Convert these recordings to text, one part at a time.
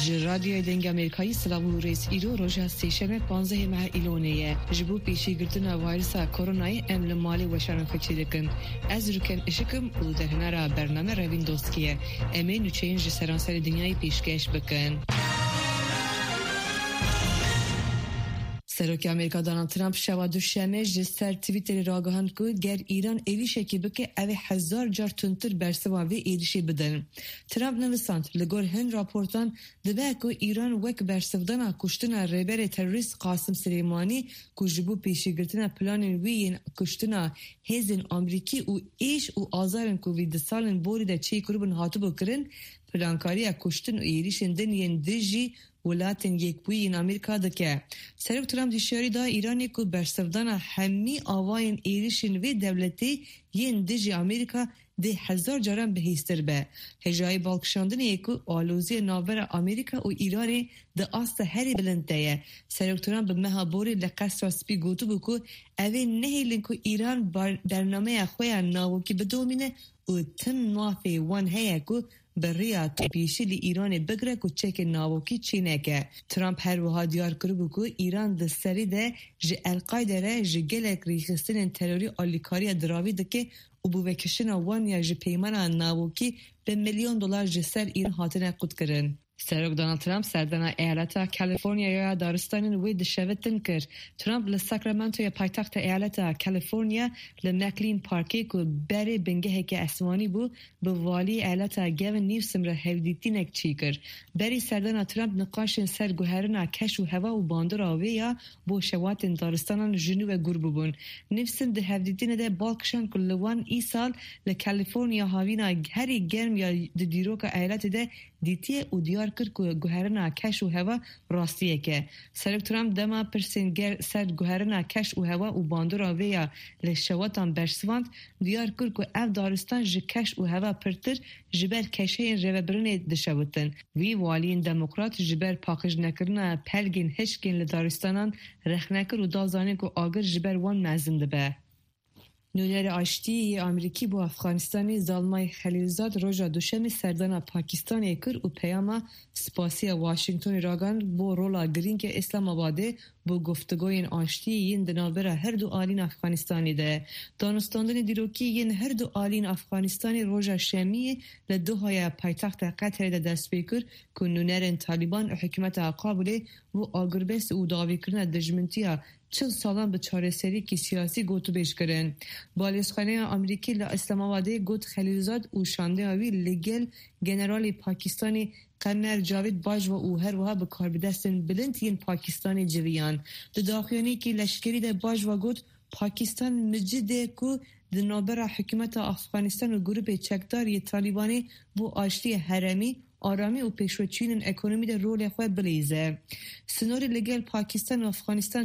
رادیو دنگ امریکایی سلام رئیس ایرو روزا سیشنبه 15 ماه ایلونیه جبو پیشی گرتن ویروس کرونا امل مالی وشان خچیدکن از رکن اشکم و دهنرا برنامه روین دوستکیه امین چینج سراسر دنیای پیشکش بکن. سروک امریکا دونالد ترامپ شوا دوشنبه جسر توییتر راگهاند که گر ایران ایریشه که بکه اوه 1000 جار تونتر برسوا و ایریشه بدن. ترامپ نویساند لگور هن راپورتان دبه که ایران وک برسودن کشتن ریبر تروریست قاسم سلیمانی که جبو پیشی گرتن پلان وین کشتن هزین امریکی و ایش و آزارن که وید سالن بوری ده چی کروبن هاتو بکرن پلانکاری کشتن و ایریشن دنین دیجی ولاتن یک بوی این امریکا دکه. سرک ترامپ دیشاری دا ایرانی که برسودن همی آواین ایریشن و دولتی ین دیجی امریکا ده 1000 جارم به هیستر به. هجای بالکشاندن یکو آلوزی ناور امریکا و ایرانی ده آست هری بلنده. سرک ترامپ به مهابوری لقصر سپی گوتو بکو اوه نهیلن که ایران برنامه خواه ناوکی بدومینه و تم نوافی وان هیا که بریا پیشی لی ایران بگره که چک ناوکی چینه که. ترامپ هر وها دیار کرو که ایران ده سری ده جه القایده ره جه گلک ریخستن تروری آلیکاری دراوی ده که و بوکشن وان یا جه پیمان ناوکی به $1,000,000 جه سر ایران حاطنه قد کرن. سرک دونالد ترامپ سردنا ایالت کالیفرنیا یا دارستان وی دشوتن کرد. ترامپ لساکرامنتو یا پایتخت ایالت کالیفرنیا لمکلین پارکی که بری بنگه که اسمانی بو به والی ایالت گوین نیوسم را هفدیتینک چی کرد. بری سردنا ترامپ نقاشن سر گوهرنا کش و هوا و باندر آوی یا بو شوات دارستان جنوب گرب بون. نیوسم ده هفدیتین ده بالکشان که لوان ای سال لکالیفرنیا هاوینا هری گرم یا دیروک ایالت ده دیتیه و دیار کرد که گوهرنا کش و هوا راستیه که. سرک ترامپ دما پرسنگر سر گوهرنا کش و هوا و باندر آوی یا لشواتان برسواند دیار کرد که اف دارستان جه کش و هوا پرتر جبر کشه این روبرنه دشوتن. وی والین دموکرات جبر پاکش نکرنا پلگین هشکین لدارستانان رخ نکر و دازانه که آگر جبر وان مزنده به. نونر آشتی امریکی با افغانستانی زالمای خلیلزاد روزا دوشنبه سردان پاکستان کرد و پیام سپاسی واشنگتن راگان با رولا گرینگ اسلام آباده با گفتگوی آشتی این دنابر هر دو آلین افغانستانی ده. دانستاندن دیروکی این هر دو آلین افغانستانی روزا شمی لدوهای پایتخت قطر ده دست بیکر که نونر طالبان و حکومت قابله و آگربست و داوی کرن دجمنتیا 40 سالان به چاره سری که سیاسی گوتو بیش کرن. بالسخانه امریکی لاسلام آباده گوت خلیلزاد و شانده آوی لگل گنرال پاکستانی قمر جاوید باج و او هر وها به کار بدستن بلند این پاکستانی جویان. ده داخیانی که لشکری ده باج و گوت پاکستان مجده که ده نابرا حکومت افغانستان و گروه چکداری طالبانی بو آشتی حرمی آرامی و پیشوچین اکونومی در رول خود بلیزه. سنور لگل پاکستان و افغانستان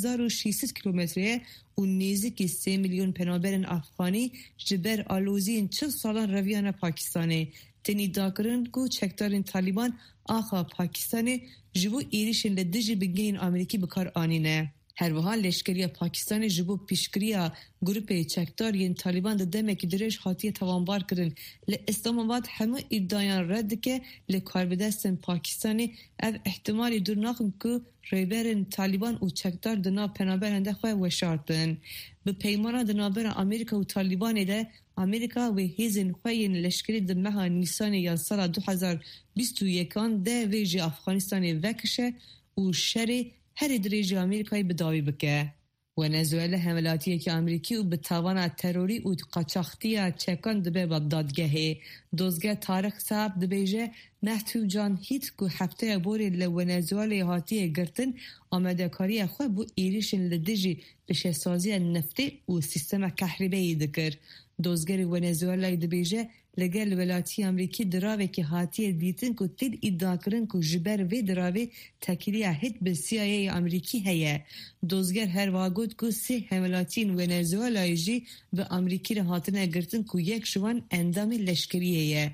2600 کیلومتره و نزدیک 3 میلیون پناهجویان افغانی جبر آلوزی 40 سالان رویان پاکستانی. تنی داکرن کو چکدارین طالبان آخا پاکستانی جبو ایریشن لدجی بگین امریکی بکار آنینه. هر وحال لشکری پاکستان جبو پیشگیری گروه چکداری طالبان ده دمک درش حاطی توانبار کردن. اسلام آباد همه ادعایان رد که لکار بدستن پاکستانی او احتمالی دور نخون که ریبرن طالبان و چکدار دنا پنابرنده خواه وشارتن. به پیمان دنابر امریکا و طالبان ده امریکا و هیزن خواه لشکری ده ماه نیسان یا سال 2021 ده ویجی افغانستانی وکشه و شری هر درجه امریکایی بداوی بکه. ونزوئلا حملاتی که امریکی و به توان تروری و قاچاقچی چکان دبه با دادگاه دوزگاه طارق صاحب دبیجه محتوب جان هیت که هفته بوری لونزوئلا هاتی گرتن آمده کاری خود بو ایریشن لدجی بشه سازی نفتی و سیستم کهربایی دکر. دوزگر ونزوئلا دبیجه لگل ولاتی امریکی دراوه که هاتی دیتن که تید ادعا کرن که جبر و دراوه تکیلیه هیت به CIA امریکی هیه. دوزگر هر واگود که 3 حملاتین ونزوئلا جی به امریکی را هاتنه گرتن که یک شوان اندام لشکریه.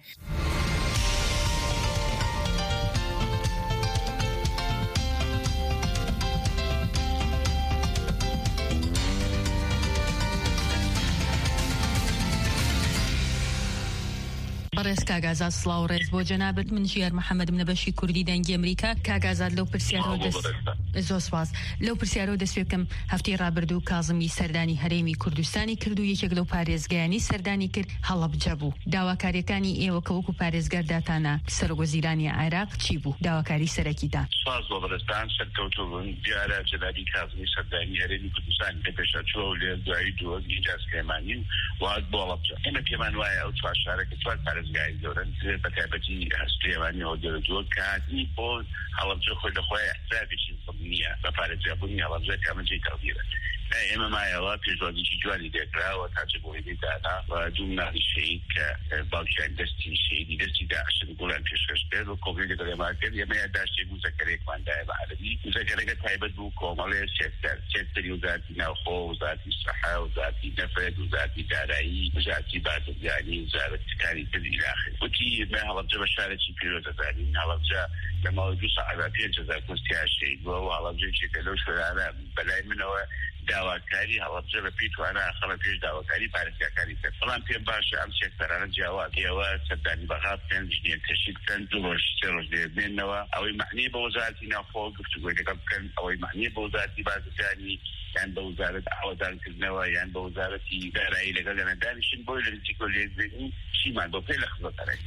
بەڕێز کاگازاد سڵاو ڕێز بۆ جەنابەت من ژیار محەممەد منەبەشی کوردی دەنگی ئەمریکا کاگازاد لەو پرسیارەوە زۆر سپاس لەو پرسیارەوە دەست پێ بکەم هەفتەی ڕابردوو کاظمی سەردانی هەرێمی کوردستانی کرد و یەکێک لەو پارێزگایانی سەردانی کرد هەڵەبجە بوو. داواکاریەکانی ئێوە کە وەکو پارێزگار داتانە سەرۆگۆزیرانی عێراق چی بوو؟ داواکاری سەرەکیتان. سپاس بۆ بەڕێستان سەرکەوتوو بوون. دیارە جەنابی کاظمی سەردانی هەرێمی کوردستان پێشەچووە و لێ دوایی دووە ئیجاز کەمانی وات بۆ هەڵەبجە. ئێمە پێمان وایە ئەو چوار شارێکە چوار پارێزگای گەورەن بەتایبەتی هەستێوانیەوە دەرەوە کاتی بۆ هەڵەبجە خۆی لەخۆی حسابێکی نییە بە پارێزگابوونی هەڵەبجە کامەجێی تەغییرە. ئێمە مایەوە پێشوازیی جوانی دێکراوە تاجە بۆ دادا و دوو مناڵی شەید کە باوکیان دەستی شەیدی دەستی داعشن گوڵان پێشکەش کرد و کۆبری لەگەڵ ئێمە کرد. ئێمە یادداشتێک مزەکەرێکماندایە بە عەرەبی. مزەکەرەکە تایبەت بوو کۆمەڵێ سێکتەری وزارەتی ناوخۆ، وزارەتی سەحا، وزارەتی نەفرت، وزارەتی دارایی، وزارەتی بازرگانی، وزارەتەکانی تر إلى آخره. وتی ما هەڵەبجە بە شارێکی پیرۆزە زانین. هەڵەبجە لە ماوەی 2 سەعات 5,000 کۆستیا شەید بووە و هەڵەبجەیەکێکە لەو شوێنانە بەلای منەوە داواکاری هەڵەبجە بە پێی توانە خەڵک پێش داواکاری پارێزگاکانی کرد. بەڵام پێم باشە ئەم سێکتەرانە جیاواز ئێوە سەردانی بەغا بکەن، ژنێن کەشی بکەن، 2 ڕۆژ 3 ڕۆژ دێنەوە. ئەوەی معنی بە وەزارەتی ناوخۆ گفتوگۆی لەگەڵ بکەن، ئەوەی معنی بە وەزارەتی بازرگانی یان بە وەزارەت ئاوادانکردنەوە یان بە وەزارەتی دارایی لەگەڵ لەنەدانیشن بۆی لە نزیکۆ لێزێنی چیمان بۆ پێی لە خزمەتەرێک.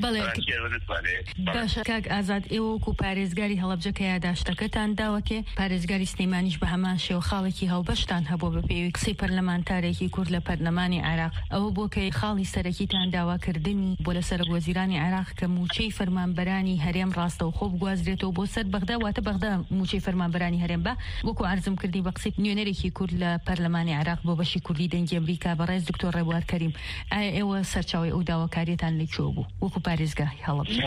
باشە کاک ئازاد ئێوە وەکو پارێزگاری هەڵەبجە کە یادداشتەکەتان داوەکێ پارێزگاری سلێمانیش بە هەمان شێوە خاڵێکی هاوبەشتان هەبوو بە پێوی قسەی پەرلەمانتارێکی کورد لە پەرلەمانی عێراق. ئەوە بۆ کە خاڵی سەرەکیتان داواکردنی بۆ لە سەرۆگۆزیرانی عێراق کە موچەی فەرمانبەرانی هەرێم ڕاستەوخۆ بگوازرێتەوە بۆ سەر بەغدا واتە بەغدا موچەی فەرمانبەرانی هەرێم بە وەکو عەرزم کردی بە قسەی نوێنەرێکی کورد لە پەرلەمانی عێراق بۆ بەشی کوردی دەنگی ئەمریکا بەڕێز دکتۆر ڕێبوار کەریم. ئایا ئێوە سەرچاوی ئەو داواکاریەتان لەکوێ بوو وەکو پارێزگای هەڵەبجە؟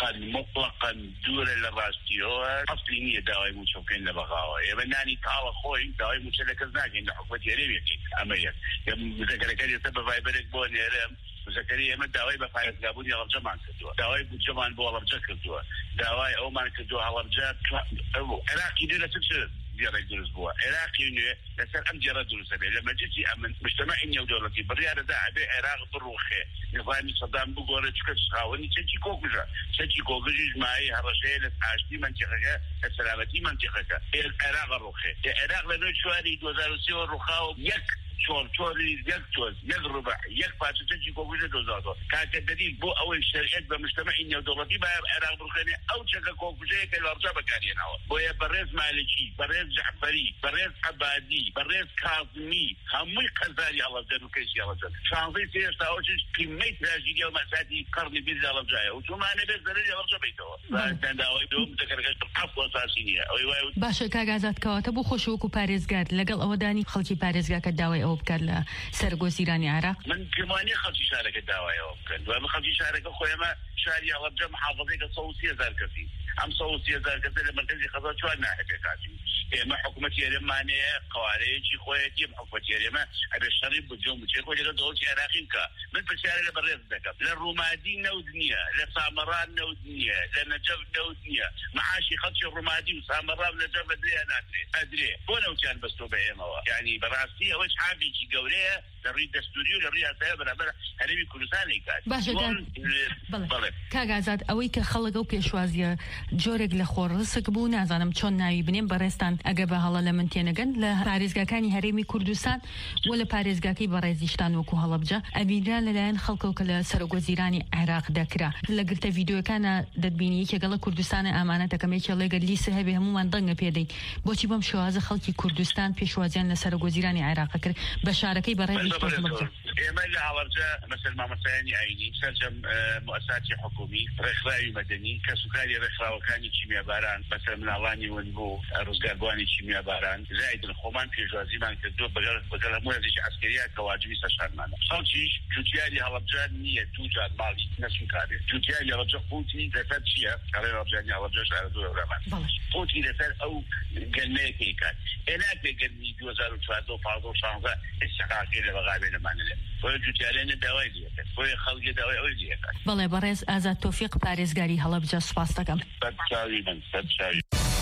مطلقاً دوورە لە ڕاستیەوە ئەسڵی نییە داوای موچە بکەین لە بەغاوە. ئێمە نانی تاڵە خۆی داوای موچە لە کەس ناکەین لە حکومەتی هەرێمێکی. ئەمە یەک مزەکەرەکەی ئێستا بە ڤایبەرێک بۆ نێرم مزەکەری ئێمە داوای بە پارێزگابوونی هەڵەبجەمان کردووە، داوای بودجەمان بۆ هەڵەبجە کردووە، داوای ئەومان کردووە هەڵەبجە عێراقی دێ لە چ دیارێک دروست بووە. عێراقی نوێ لەسەر ئەم جێرە دروستە بێت لە مەجلیسی ئەمن مجتەمەعی نێودەوڵەتی بڕیارەدا ئەبێ عێراق بڕوخێ، نظامی سەدام بگۆڕێ چکە خاوەنی چەکی کۆکوژە چەکی کۆکوژی ژمایی هەڕەشەیە لە ئاشتی منتیقەکە لە سەلامەتی منتیقەکە عێراق ڕوخێ. عێراق لە نوێ چواری 2023 ڕوخاوە یەک چۆری یەک تۆز یەک ڕوبع یەک پاچەکی کۆکوژە دۆزاتەوە. کاکە دەلیل بۆ ئەوەی شەریعەت بە مجتەمەعی نێودەوڵەتی باید عێراق بڕوخێنێ ئەو چەکە کۆکوژەیە کە لە هەڵەبجە بەکارهێناوە. بۆیە بەڕێز مالکی، بەڕێز جعفەری، بەڕێز عەبادی، بەڕێز کاظمی هەمووی قەزاری هەڵەبجە و کەیسی هەڵەبجە شانزەی سێشتاوەچش قیمەی تراژیدی و مەساتی قەرنی بیر لە هەڵەبجایە و تومانە بێت زەرەری هەڵەبجە بیتەوە. داوای دوم دەکەرەکەش عەفو ئەساسی نییە. باشە کاک ئازاد کەواتە بۆ خۆش وەکو پارێزگار لەگەڵ ئەوەدانی خەڵکی پارێزگاکە داوای ئەوە بکات لە سەرگۆزیرانی عێراق؟ من پێوانی خەڵکی شارەکە داوای ئەوە بکەن. دوای خەڵکی شارەکە خۆیمە شاری هەڵەبجە محافەزەیەکە 130,000 کەسی ئەم 130,000 کەسە لە مرکزی خەزا چوار ناحێکە کاتی. ئێمە حکوومەتی هەرێممانەیە قوارەیەکی خۆیەتی حکوومەتی هەرێمە ئەبێ شەڕی بجۆ بچێ خۆی لەگەڵ دەوڵەتی عێراقی بکە. من پرسیارە لە بەڕێز دەکەم لە ڕوومادی نەود نییە، لە سامەڕان نەود نییە، لە نەجەف نەود نییە. معاشی خەڵکی ڕوومادی و سامەڕان و نەجەف ئەدرێ ناترێ ئەدرێ بۆ نەوتیان بەستۆ بە ئێمەوە. یعنی بەڕاستی ئەوەش حابێکی گەورەیە لە ڕووی دەستوری و لە ڕووی یاسایە بەرامبەر هەرێمی کوردستانی کات. باشە کاک ئازاد ئەوەی کە خەڵک ئەو پێشوازیە جۆرێک لە خۆڕسک بوو نازانم چۆن ناوی بنێم بەڕێستان ئەگە بە هەڵە لە من تێنەگەن لە پارێزگاکانی هەرێمی کوردستان و لە پارێزگاکەی بەڕێزیشتان وەکو هەڵەبجە ئەبیرا لەلایەن خەڵکەوە کە لە سەرۆگۆزیرانی عێراق دەکرا. لە گرتە ڤیدیۆکانە دەتبینی یەکێگەڵە کوردستانی ئامانەتەکەمێکە لێگە لیسە هەبێ هەمومان دەنگە پێدەین بۆچی بەم شێوازە خەڵکی کوردستان پێشوازیان لە سەرۆگۆزیرانی عێراق کرد بە شارەکەی بەڕێزیشتان هەڵەبجە. ئێمە لە هەڵەبجە مەسەل مامەسایانی ئاینی سەرجەم مؤسساتی حکومی ڕێکخراوی مەدەنی کەسوکاری ڕێکخراوەکانی کیمیاباران بەسەر مناڵانی ون بۆ ڕزگاربوانی کیمیاباران زایدن خۆمان پێشوازیمان کردووە بەگەڵ هەموو هێزێکی عەسکەریە کە واجبی سەرشانمانە. خەڵکیش جوتیاری هەڵەبجە نییە دوو جار ماڵی نەسوکارێت. جوتیاری هەڵەبجە قوتی لەسەر چییە؟ کەڕێ هەڵەبجانی هەڵەبجە شارە دوو هەورەمان قوتی لەسەر ئەو گەرمەیەکەی کات. ئێناکێ گەرمی 2014 استحقاقی لە بەغا بێنەمانە بۆیە جوتیارێنە داوای لێکات بۆیە خەڵکی داوای ئەوی لێکات. بەڵێ بەڕێز ئازاد تۆفیق پارێزگاری هەڵەبجە سوپاس دەکەم.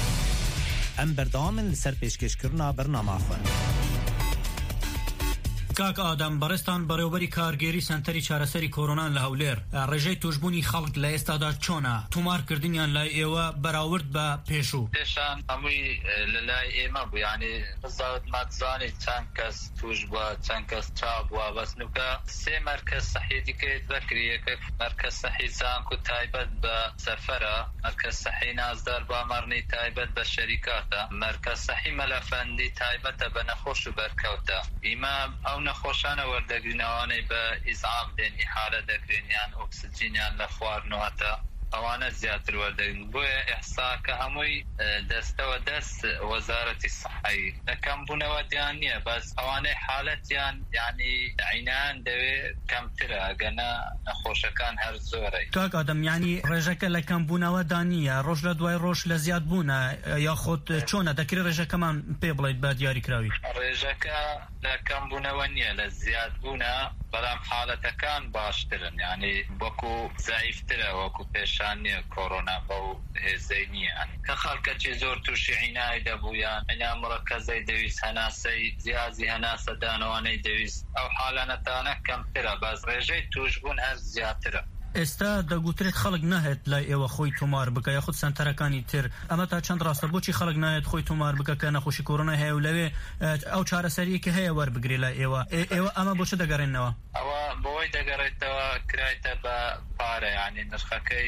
ئەم بەردەوامن لەسەر پێشکەشکردنا بەرنامە خوێن. کاک ئادەم بەڕێستان بەڕێوەبەری کارگێری سەنتەری چارەسەری کۆرۆنا لە هەولێر ڕێژەی توشبوونی خەڵک لە ئێستادا چۆنە؟ تومارکردنیان لای ئێوە بەراورد بە پێشوو؟ پێشان هەمووی لە لای ئێمە بوو، یعنی بزانت ماتزانی چەند کەس توش بووە، چەند کەس چاو بووە، بەس نوکە سێ مەرکەز سەحی دیکەیت بەکری، یەکێک مەرکەز سەحی زانکو تایبەت بە سەفەرە، مەرکەز سەحی نازدار بامەڕنی تایبەت بە شەریکاتە، مەرکەز سەحی مەلەفەندی تایبەتە بە نەخۆش و بەرکەوتە. ئیمە ئەو نەخۆشانە وەردەگرینەوانەی بە ئیزعاف دێن، ئیحالە دەکرێنیان ئۆکسجینیان لە خواردنەوەتە، ئەوانە زیاتر وەردەگرن. بۆیە ئێحساکە هەمووی دەستەوە دەست وەزارەتی سەحی لەکەم بوونەوە دیان نییە، بەس ئەوانەی حالەتیان یعنی عینان دەوێت کەمترە، ئەگەنە نەخۆشەکان هەر زۆرەی. کاک ئادەم یعنی ڕێژەکە لە کەمبوونەوە دانیە، ڕۆژ لە دوای ڕۆژ لە زیاد بوونە یاخۆت چۆنە؟ دەکرێت ڕێژەکەمان پێ بڵێیت بە دیاریکراوی؟ ڕێژەکە لە کەمبوونەوە نییە، لە زیاد بوونە، بەڵام حالەتەکان باشترن، یعنی وەکو زایفترە، وەکو پێشان نییە کۆرۆنا بەو هێزەی نییە. کە خەڵکەکی زۆر تووشی عینای دەبوویان، عینا مڕەکەزەی دەویست، هەناسەی زیازی هەناسە دانەوانەی دەویست، ئەو حالەنەتانە کەمترە، بەس ڕێژەی توشبوون هەر زیاترە. ئێستا دەگوترێت خەڵک ناهێت لای ئێوە خۆی تۆمار بکە یاخود سنتەرەکانی تر، ئەمە تا چەند ڕاستە؟ بۆچی خەڵک ناهێت خۆی تۆمار بکە کە نەخۆشی کۆرۆنا هەیە و لەوێ ئەو چارەسەریەکی هەیە وەربگرێ لای ئێوە ئەمە بۆچە دەگەڕێنەوە؟ ئەوە بۆی دەگەڕێتەوە کرایتە بە پارە، یعنی نرخەکەی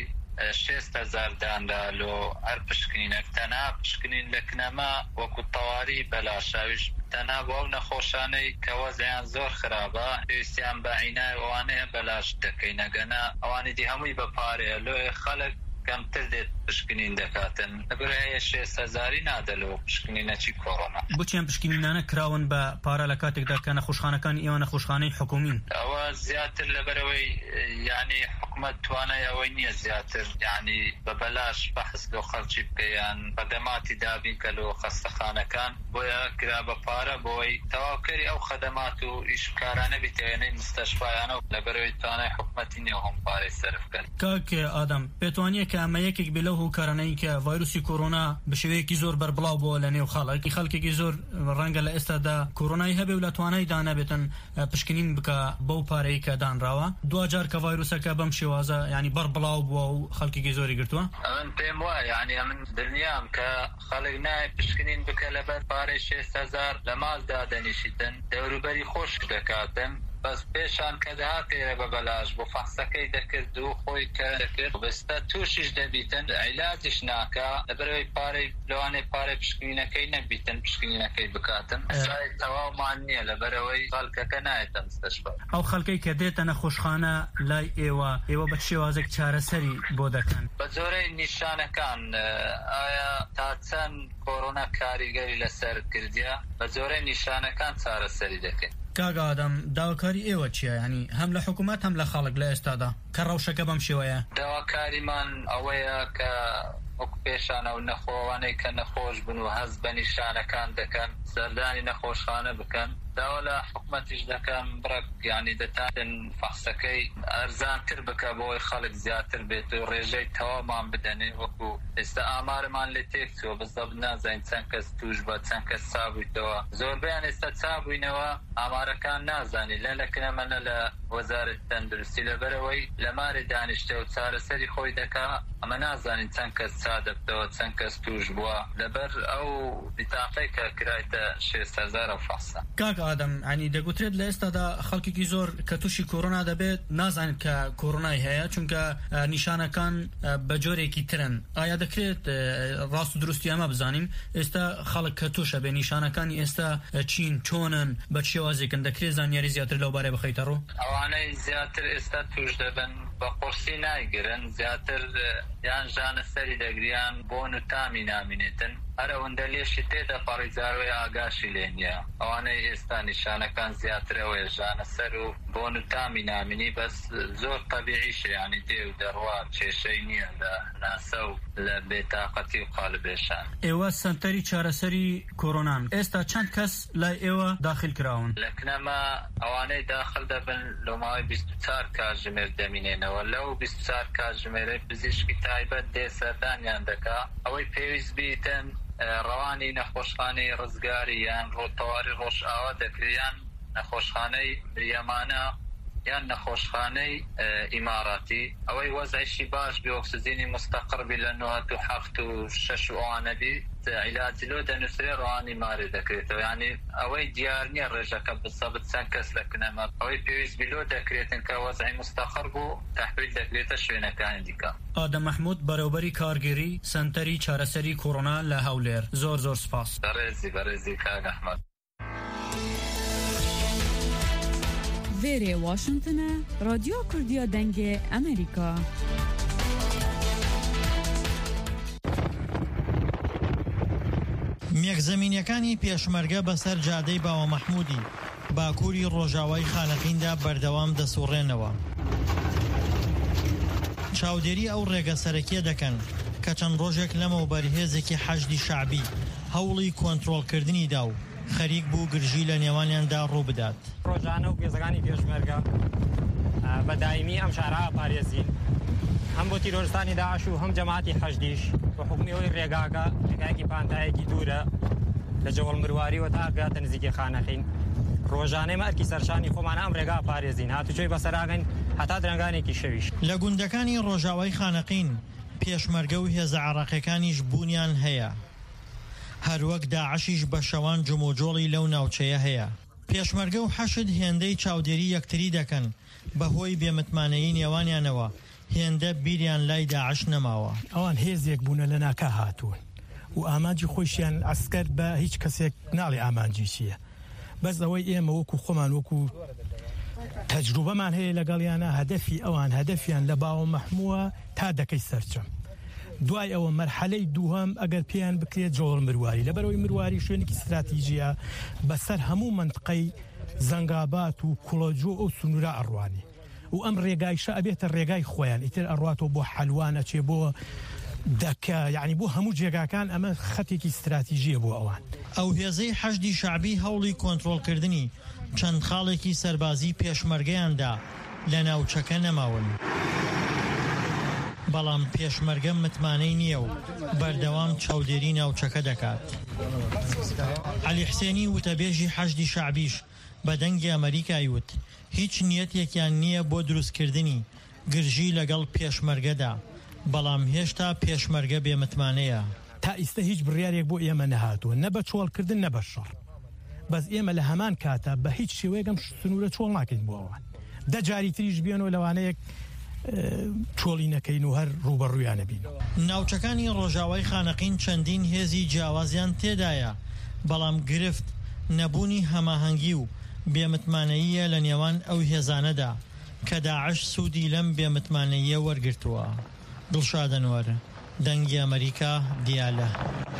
6,000 داندا لۆ هەر پشکنینەک، تەنها پشکنین لە کنەما وەکو تەواوی بەلاشاویش تەنها بۆ ئەو نەخۆشانەی کە وەزعیان زۆر خراپە، پێویستیان بە عینای ئەوانەیە بەلاش دەکەین، ئەگەنە ئەوانی دی هەمووی بە پارەیە، لۆی خەڵک کەمتر دێت پشکنین دەکاتن، لەبەرە هەیە 6,000 نادەلەوە پشکنینەکی کۆرۆنا. بۆچیان پشکنینانە کراون بە پارە لە کاتێکدا کە نەخۆشخانەکانی ئێوە نەخۆشخانەی حکومین؟ ئەوە زیاتر لەبەرەوەی یعنی حکومەت توانای ئەوەی نییە زیاتر یعنی بەبەلاش بەحث لۆ خەڵکی بکەیان، خەدەماتی دابین کە لۆ خەستەخانەکان، بۆیە کرا بە پارە بۆی تەواوکەری ئەو خەدەمات و ئیشکارانە بیتێنەی مستەشفایانە، و لەبەرەوەی توانای حکومەتی نییە هەم پارەی سەرف بکەن. کاک ئادەم پێتوانیە کە ئەمە یەکێک بێ لەو هۆکارانەی کە ڤایرۆسی کۆرۆنا بە شێوەیەکی زۆر بەربڵاو بووە لە نێو خەڵکێکی زۆر ڕەنگە لە ئێستادا کۆرۆنای هەبێ و لە توانایدا نەبێتن پشکنین بکە بەو پارەی کە دانراوە، دوجار کە ڤایرۆسەکە بەم شێوازە یعنی بەربڵاو بووە و خەڵکێکی زۆری گرتووە؟ ئەمن پێم وایە، یعنی ئەمن دڵنیام کە خەڵک نایە پشکنین بکە لەبەر پارەی 6,000 لە ماڵدا دەنیشیتن، دەوروبەری خۆش دەکاتن، بەس پێشان کە دەهاتێرە بە بەلاش بۆ فەحسەکەی دەکرد و خۆی کە دەکرد، بەستە تووشیش دەبیتن، عیلاجیش ناکا، لەبەرەوەی پارەی لەوانەی پارەی پشکنینەکەی نەبیتن پشکنینەکەی بکاتن، سای تەواومان نییە، لەبەرەوەی خەڵکەکە نایەتە مستەشفا. ئەو خەڵکەی کە دێتە نەخۆشخانە لای ئێوە بە شێوازێک چارەسەری بۆ دەکەن؟ بە زۆرەی نیشانەکان ئایا تا چەند کۆرۆنا کاریگەری لەسەر کردیە، بە زۆرەی نیشانەکان چارەسەری دەکەن. کاک ئادەم داواکاری ئێوە چییە؟ ینی هەم لە حکوومەت هەم لە خەڵک لە ئێستادا کە ڕەوشەکە بەم شێوەیە؟ داواکاریمان ئەوەیە کە وەکو پێشانە و نەخۆوانەی کە نەخۆش بن و هەز بە نیشانەکان دەکەن، سەردانی نەخۆشخانە بکەن، داوا لە حکوومەتیش دەکەن بڕک یعنی دەتاتن فەحسەکەی ئەرزانتر بکە بۆی خەڵک زیاتر بێت و ڕێژەی تەواومان بدەنێ، وەکو ئێستا ئامارمان لێ تێکچووە، بەزەب نازانین چەند کەس توش بە چەند کەس چابوویتەوە، زۆربەیان ئێستا چابووینەوە ئامارەکان نازانی، لە لەکنەمەنە لە وەزارەتی تەندروستی، لەبەرەوەی لە مارێ دانیشتە و چارەسەری خۆی دەکا، ئەمە نازانین چەند کەس چادەبتەوە، چەند کەس توش بووە، لەبەر ئەو بیتاقەی کە کرایتە 6,000 فەحسە. کاک ئادەم ینی دەگوترێت لە ئێستادا خەڵکێکی زۆر کە تووشی کۆرۆنا دەبێت نازانێت کە کۆرۆنای هەیە چونکە نیشانەکان بە جۆرێکی ترن، ئایا دەکرێت ڕاست و دروستی ئەمە بزانین؟ ئێستا خەڵک کە تووشە بێ نیشانەکانی ئێستا چین چۆنن بە چێوازێکن، دەکرێت زانیاری زیاتر لەو بارەی بخەیتە ڕوو؟ ئەوانەی زیاتر ئێستا توش دەبن بە قورسی نایگرن، زیاتر یان ژانەسەری دەگریان بۆ نوتامی نامینێتن، هەر ئەوەندە لێشی تێدا پەڕیزاروی ئاگاشی لێ نییە، ئەوانەی ئێستا نیشانەکان زیاتر ئەوەیە ژانەسەر و بۆ نوتامی نامینی، بەس زۆر تەبیعیشە، یعنی دێ و دەڕوا کێشەی نییە لە ناسە و لە بێتاقەتی و قالبێشان. ئێوە سەنتەری چارەسەری کۆرۆنان، ئێستا چەند کەس لای ئێوە داخل کراون؟ لە کنەما ئەوانەی داخل دەبن لە ماوەی 24 کاتژمێر دەمینێنەوە، لەو 24 کاتژمێرەی پزیشکی تایبەت دێ سەردانیان دەکا، ئەوەی پێویست بیتن ڕەوانی نەخۆشخانەی ڕزگاری یان ڕۆتەواری ڕۆژئاوا دەکریان نەخۆشخانەی یەمانە یان نەخۆشخانەی ئیماراتی ئەوەی وەزعیشی باش بێ ئۆکسجینی مستەقر بی لە 97 و 6 ئەوانەبی عیلاجی لۆ دەنووسێ ڕۆانی مارێ دەکرێتەوە یعنی ئەوەی دیار نییە ڕێژەکە بسەبت چەند کەس لە کنەمە ئەوەی پێویست بیلۆ دەکرێتن کە وەزعی مستەقر بوو تەحویل دەکرێتە شوێنەکانی دیکە. ئادەم مەحموود بەڕێوەبەری کارگیری سەنتەری چارەسەری کۆڕۆنا لە هەولێر زۆر سپاس. بەڕێزی کاک ئەحمەد. وێرێ واشنگتنە رادیۆ کوردیا دەنگێ ئەمریکا. میەکزەمینیەکانی پێشمەرگە بەسەر جادەی باوە مەحموودی باکووری ڕۆژاوای خانەقیندا بەردەوام دەسوڕێنەوە. چاودێری ئەو ڕێگە سەرەکیە دەکەن کە چەند ڕۆژێک لەمە و بەرهێزێکی حەشدی شعبی هەوڵی کۆنتڕۆڵکردنی دا و خەریک بوو گرژی لە نێوانیاندا ڕوو بدات. ڕۆژانە و پێزەکانی پێشمەرگە بە دایمی ئەم شارە پارێزین هەم بۆ تیرۆرستانی داعش و هەم جەماعەتی حەشدیش بە حکومیەوەی ڕێگاکە ڕێگایەکی پانتایەکی دوورە لە جەوڵ مرواریەوە تا گاتە نزیکی خانەخین ڕۆژانەی مەرکی سەرشانی خۆمانە ئەم ڕێگا پارێزین هاتوچۆی بەسەراگەن هەتا درەنگانێکی شەویش. لە گوندەکانی ڕۆژاوای خانەقین پێشمەرگە و هێزە عەراقیەکانیش بوونیان هەیە، هەروەک داعشیش بە شەوان جموجۆڵی لەو ناوچەیە هەیە. پێشمەرگە و حەشد هێندەی چاودێری یەکتری دەکەن بەهۆی بێمتمانەیی نێوانیانەوە هێندە بیریان لای داعش نەماوە. ئەوان هێزێک بوونە لە ناکە هاتوون و ئامانجی خۆشیان ئەسکەر بە هیچ کەسێک ناڵێ ئامانجی چییە، بەس ئەوەی ئێمە وەکو خۆمان وەکو تەجروبەمان هەیە لەگەڵیانە هەدەفی ئەوان هەدەفیان لە باوە مەحمووە تا دەکەی سەرچەم. دوای ئەوە مەرحەلەی دووهەم ئەگەر پێیان بکرێت جۆڵ مرواری لەبەرەوەی مرواری شوێنێکی استراتیژیە بەسەر هەموو منطقەی زەنگابات و کوڵەجۆ ئەو سنوورە ئەڕوانی و ئەم ڕێگایشە ئەبێتە ڕێگای خۆیان ئیتر ئەڕاتەوە بۆ حەلوانە چێ بۆ دەکە یعنی بۆ هەموو جێگاکان ئەمە خەتێکی استراتیژیە بۆ ئەوان. ئەو هێزەی حەشدی شعبی هەوڵی کۆنتڕۆڵکردنی چەند خاڵێکی سەربازی پێشمەرگەیاندا لە ناوچەکە نەماون، بەڵام پێشمەرگە متمانەی نییە و بەردەوام چاودێری ناوچەکە دەکات. عەلی حسێنی وتەبێژی حەشدی شعبیش بە دەنگی ئەمریکای وت هیچ نیەتێکیان نییە بۆ دروستکردنی گرژی لەگەڵ پێشمەرگەدا، بەڵام هێشتا پێشمەرگە بێمتمانەیە. تا ئیستا هیچ بڕیارێک بۆ ئێمە نەهاتووە، نە بە چۆڵکردن نە بە شەڕ، بەس ئێمە لە هەمان کاتە بە هیچ شێوەیەکم سنوورە چۆڵ ناکەین بۆ ئەوان. دە جاری تریش بێنەوە لەوانەیەک چۆڵی نەکەین و هەر ڕوبەڕوویانە بین. ناوچەکانی ڕۆژاوای خانەقین چەندین هێزی جیاوازیان تێدایە، بەڵام گرفت نەبوونی هەماهەنگی و بێمتمانەییە لە نێوان ئەو هێزانەدا کە داعش سوودی لەم بێمتمانەییە وەرگرتووە. دڵشاد ئەنوەر، دەنگی ئەمریکا، دیالە.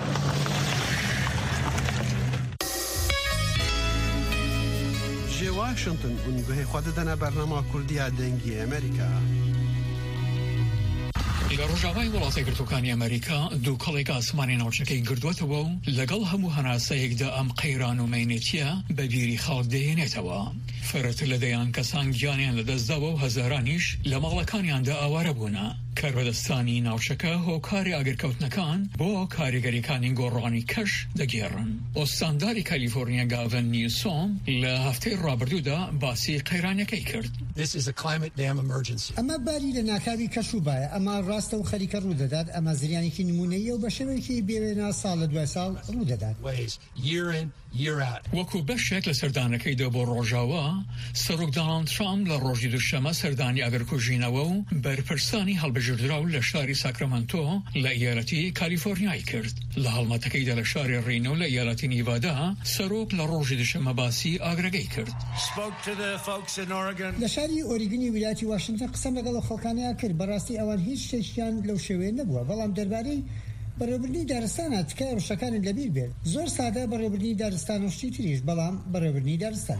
جێ واشنگتن بوون بەهێ خوا دەدەنە بەرنامە کوردیا دەنگی ئەمریکا. لە ڕۆژاوای وڵاتی گرتوەکانی ئەمریکا دوو کەڵێک ئاسمانی ناوچەکەی گردووەتەوە و لەگەڵ هەموو هەناسەیەکدا ئەم قەیران و مەینێتیە بە بیری خەڵک دەهێنێتەوە. فەرەتر لە دەیان کەسان گیانیان لەدەستداوە و هەزارانیش لە ماڵەکانیاندا ئاوارە بوونە. کاربەدەستانی ناوچەکە هۆکاری ئاگرکەوتنەکان بۆ کاریگەریەکانی گۆڕانی کەش دەگێڕن. ئۆستانداری کالیفۆرنیا گاڤن نیوسۆم لە هەفتەی ڕابردوودا باسی قەیرانەکەی کرد. ئەمە باری لە ناکاوی کەشوبایە، ئەمە ڕاستە و خەریکە ڕوو دەدات، ئەمە زریانێکی نمونەیە و بە شێوەیەکی بێوێنە ساڵ لە دوای ساڵ ڕوو دەدات. وەکو بەشێک لە سەردانەکەیدا بۆ ڕۆژاوە، سەرۆک دۆناڵد ترامپ لە ڕۆژی دووشەمە سەردانی ئەگەرکوژینەوە و بەرپرسانی هەڵبژێردراو لە شاری ساکرامنتۆ لە ئیالەتی کالیفۆرنیای کرد. لە هەڵمەتەکەیدا لە شاری ڕینۆ لە ئیالەتی نیڤادا سەرۆک لە ڕۆژی دووشەمە باسی ئاگرەکەی کرد. لە شاری ئۆریگۆنی ویلایەتی واشنگتن قسەم لەگەڵ خەڵکانیان کرد. بەڕاستی ئەوان هیچ شتێکیان لەو شێوەیە نەبووە، بەڵام دەربارەی بەڕێوەبردنی دارستانە تکایە ڕشەکانت لەبیر بێت. زۆر سادە بەڕێوەبردنی دارستان و شتی تریش، بەڵام بەڕێوەبردنی دارستان.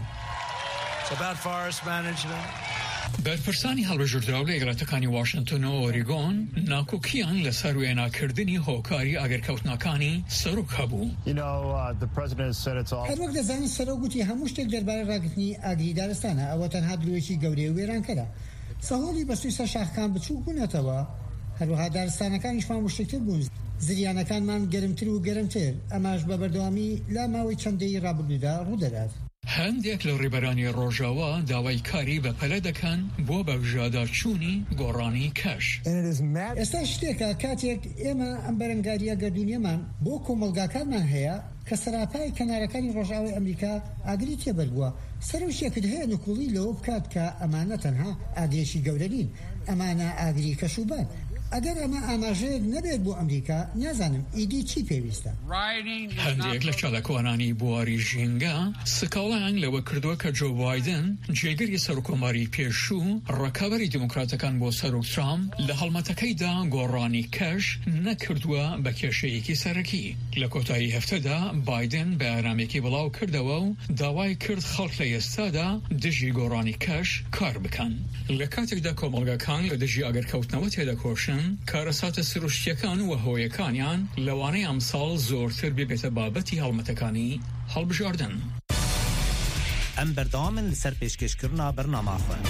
بەرپرسانی هەڵبژێردراو لە ئیالەتەکانی واشنگتن و ئۆریگۆن ناکۆکیان لەسەر وێناکردنی هۆکاری ئاگرکەوتنەکانی سەرۆک هەبوو. هەروەک دەزانن سەرۆک گوتی هەموو شتێک دەربارەی ڕاگرتنی ئاگری دارستانە، ئەوە تەنها درۆیەکی گەورەی و وێرانکەرە. سەهۆڵی بەسوویسە شاخەکان بچوو بوونەتەوە، هەروەها دارستانەکانیشمان وشتێکتر بوون، زریانەکانمان گەرمتر و گەرمتر. ئەماش بە بەردەوامی لا ماوەی چەندەی ڕابردوودا ڕوو دەدات. هەندێک لە ڕێبەرانی ڕۆژاوا داوای کاری بە پەلە دەکەن بۆ بەژاداچوونی گۆڕانی کەش. ئێستا شتێکە کاتێک ئێمە ئەم بەرەنگاریە گەردونیەمان بۆ کۆمەلگاکانمان هەیە کە سەراپای کەنارەکانی ڕۆژاوای ئەمریکا ئاگری تێبەربووە. سەرشتێکت هەیە نکوڵی لەوە بکات کە ئەمانە تەنها ئاگرێکی گەورە نین، ئەمانە ئاگری کەشوبان. ئەگەر ئەمە ئاماژەیەک نەبێت بۆ ئەمریکا، نازانم ئیدی چی پێویستە. هەندێک لە چالاکوانانی بواری ژینگە سکاڵیان لەوە کردووە کە جۆ بایدن جێگەری سەرکۆماری پێشوو ڕکابەری دموکراتەکان بۆ سەرۆک ترامپ لە هەڵمەتەکەیدا گۆڕانی کەش نەکردووە بە کێشەیەکی سەرەکی. لە کۆتایی هەفتەدا بایدن بە ئارامێکی بڵاو کردەوە و داوای کرد خەڵک لە ئێستادا دژی گۆڕانی کەش کار بکەن. لە کاتێکدا کۆمەڵگەکان لە دژی ئاگرکەوتنەوە تێدەکۆشن، کارەساتە سروشتیەکان و هۆیەکانیان لەوانەی ئەمساڵ زۆرتر ببێتە بابەتی هەڵمەتەکانی هەڵبژاردن. ئەم بەردەوامن لەسەر پێشکەشکردنا بەرنامەخۆن.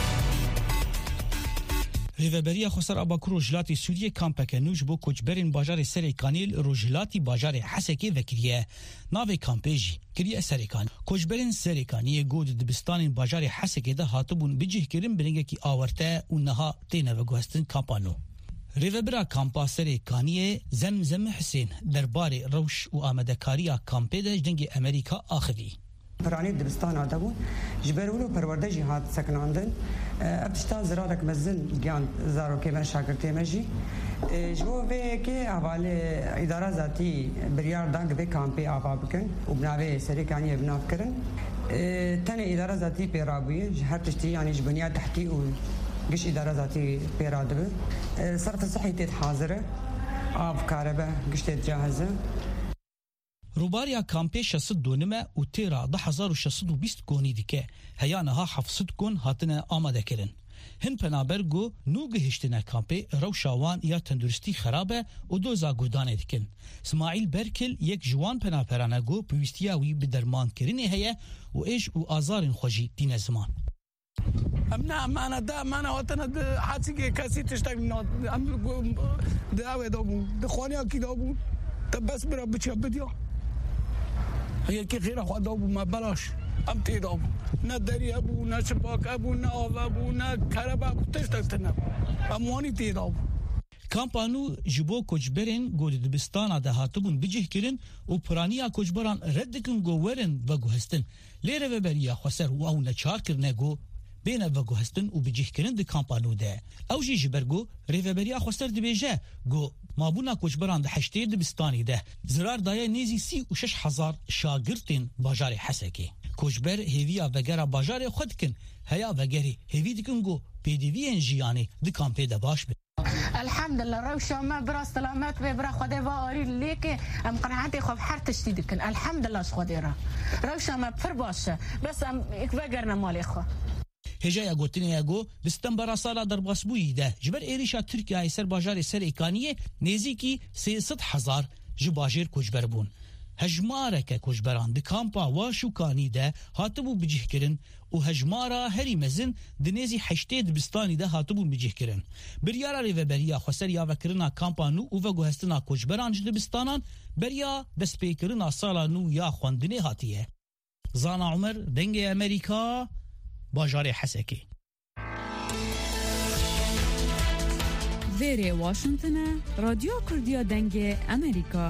ریڤەبەریە خۆسەر ئاباکوور ڕۆژهەڵاتی سووریە کامپەکە نوش بۆ کۆچبەرین باژارێ سەرێکانیل ڕۆژهەڵاتی باژارێ حەسەکێ vekiriye navê kampêjî kiriye serêkan. Koçberên serêkaniyê got dibistانên bajarê Hesekê de hatibûn bicihkirin birîngekî awarte û niha têne veguhestin kampano. Rêvebera kampa serêkaniyê Zemzeme Hüseyn derbarê rewş û amedekariya kampê de ji dengê Amerîka axivî. پرانی دبستان آدابون جبرولو پرورده جهاد سکناندن ابتشتا زرارک مزن گیان زارو که من شاگرتی مجی جو به که حواله اداره ذاتی بریار دانگ به کامپی آبا بکن و بناوه سریکانی بناف کرن تن اداره ذاتی پیرابویه هر تشتی یعنی جبنیات تحتی و گش اداره ذاتی پیرادبه صرف صحی تید حاضره آب کاربه گش تید جاهزه. روباریا کامپê 602 û têra 10620 gonî dike heyanaha 700 gon hatine amadekirin. Hin penaber got nû gihiştine kampê rewşa wan ya tenduristî xerab e û doza guhdanê dikin. İsmaîl Berkil yek ji wan penaperane got pêwîstiya wî bi dermankirinê heye û êj û azarên xwe jî dîne ziman. امانه دا امانه وطن حادثه كاسي تشتاق ام داوي دوبو دخوني اكيد دوبو بس برا بتشبديو هي كي غير اخو دوبو ما بلاش ام تي دوبو نا دري ابو نا شباك ابو نا ابو نا كهرباء تشتاقتنا اموني تي دوبو Kampanu ji bo koçberên got dibistana de hatibûn bicihkirin û piraniya koçberan red dikin got werin veguhestin. Lê rêveberiya Xweser û ew neçarkirine got bêne veguhestin û bicihkirin di kampanu de. Ew jî ji ber got rêveberiya Xweser dibêje got mabûna koçberan di heştê dibistanî de zirar daye nêzî 36,000 şagirtên bajarê Hesekê. Koçber hêviya vegera bajarê xwe dikin, heya vegerê hêvî dikin got pêdiviyên jiyanê di kampê de baş be. الحمدلله روشة ما برا سلامات برا خدي باري ليك ام قناعتي خو بحر تشديدكن الحمدلله خديرا روشة ما بفرباشه بس ام اكبرنا مالي خو هجایا گوتنیا گو دستمبر سالا درباسبوی ده جبر ایریشا ترکیه سر باجار سر ایکانیه نزدیکی 300,000 جباجر کوچبر بون. هجمارک کوچبران د کامپا و شوکانی ده هاتبو بجهکرین و هجمارا هری مزن د نزی حشته دبستانی ده هاتبو بجهکرین. بریارا ریوبریا خسر یا وکرنا کامپا نو او وگوهستنا کوچبران دبستانان بریا دسپیکرنا سالا نو یا خواندنی هاتیه. زانا عمر دنگ امریکا باجار حسکی. ویری واشنطن رادیو کردیا دنگ امریکا.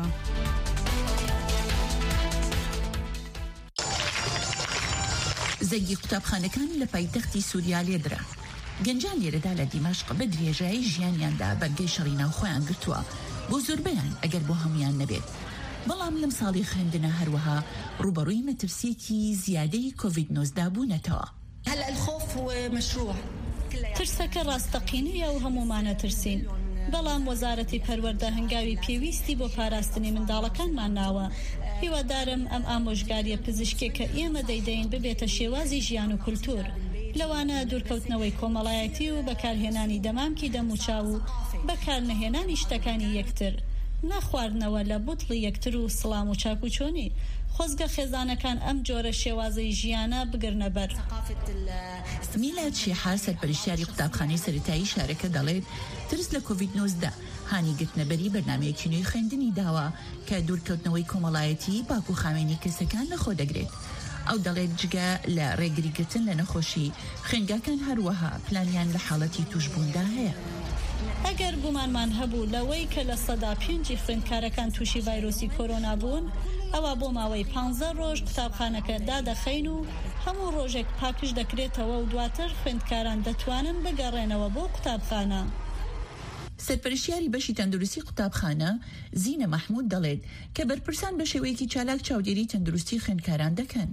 زەگی قوتابخانەکان لە پایتەختی سووریا لێدرا. گەنجان لێرەدا لە دیمەشق بە درێژایی ژیانیاندا بەرگەی شەڕی ناوخۆیان گرتووە بۆ زۆربەیان ئەگەر بۆ هەمویان نەبێت. بەڵام لەم ساڵی خوێندنە هەروەها ڕوبەڕووی مەترسیەکی زیادەی کۆڤید-19 بوونەتەوە. هلا الخوف هو مشروع. ترسەکە ڕاستەقینەیە و هەمومانە ترسین. بەڵام وەزارەتی پەروەردە هەنگاوی پێویستی بۆ پاراستنی منداڵەکانمان ناوە. هیوادارم ئەم ئامۆژگاریە پزیشکی کە ئێمە دەیدەین ببێتە شێوازی ژیان و کولتور. لەوانە دوورکەوتنەوەی کۆمەڵایەتی و بەکارهێنانی دەمامکی دەموچاو و بەکارنەهێنانی شتەکانی یەکتر. نەخواردنەوە لە بوتڵی یەکتر و سڵام و چاکوچۆنی. خۆزگە خێزانەکان ئەم جۆرە شێوازەی ژیانە بگرنە بەر. میلاد شیحا سەرپەرشتیاری قوتابخانەی سەرەتایی شارەکە دەڵێت ترس لە کۆڤید-19 هانی گرتنەبەری بەرنامەیەکی نوێی خوێندنی داوە کە دوورکەوتنەوەی کۆمەڵایەتی باک و خاوێنی کەسەکان لەخۆ دەگرێت. ئەو دەڵێت جگە لە ڕێگریگرتن لە نەخۆشی خوێندگاکان هەروەها پلانیان لە حاڵەتی توشبووندا هەیە. ئەگەر گومانمان هەبوو لەوەی کە لە سەدا 5 خوێندکارەکان تووشی ڤایرۆسی کۆرۆنا بوون، ئەوە بۆ ماوەی 15 ڕۆژ قوتابخانەکە دادەخەین و هەموو ڕۆژێک پاکش دەکرێتەوە و دواتر خوێندکاران دەتوانن بگەڕێنەوە بۆ قوتابخانە. سەرپەرشتیاری بەشی تەندروستی قوتابخانە زینە مەحموود دەڵێت کە بەرپرسان بە شێوەیەکی چالاک چاودێری تەندروستی خوێندکاران دەکەن.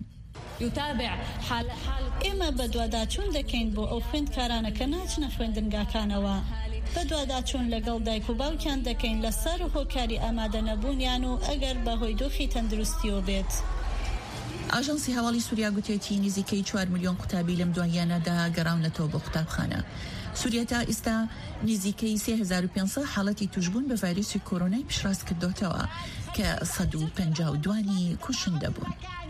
ئێمە بە دوواداچوون دەکەین بۆ ئەو خوێندکارانە کە ناچنە خوێندنگاکانەوە. بە دوواداچوون لەگەڵ دایک و باوکیان دەکەین لەسەر هۆکاری ئامادە نەبوونیان و ئەگەر بەهۆی دۆخی تەندروستیەوە بێت. ئاژانسی هەواڵی سووریا گوتێتی نزیکەی 4 ملیۆن قوتابی لەم دواییانەدا گەڕاونەتەوە بۆ قوتابخانە. سووریا تا ئێستا نزیکەی 3500 حاڵەتی توشبوون بە ڤایرۆسی کۆرۆنای پشتڕاست کردوتەوە کە 152 کوشندە بوون.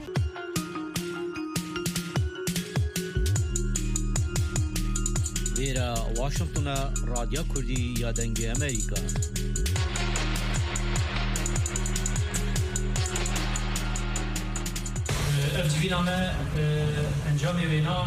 لێرە واشنگتنە رادیۆ کوردی یادەنگی ئەمریکا. ئەفجیبینامە ئەنجامی وێنا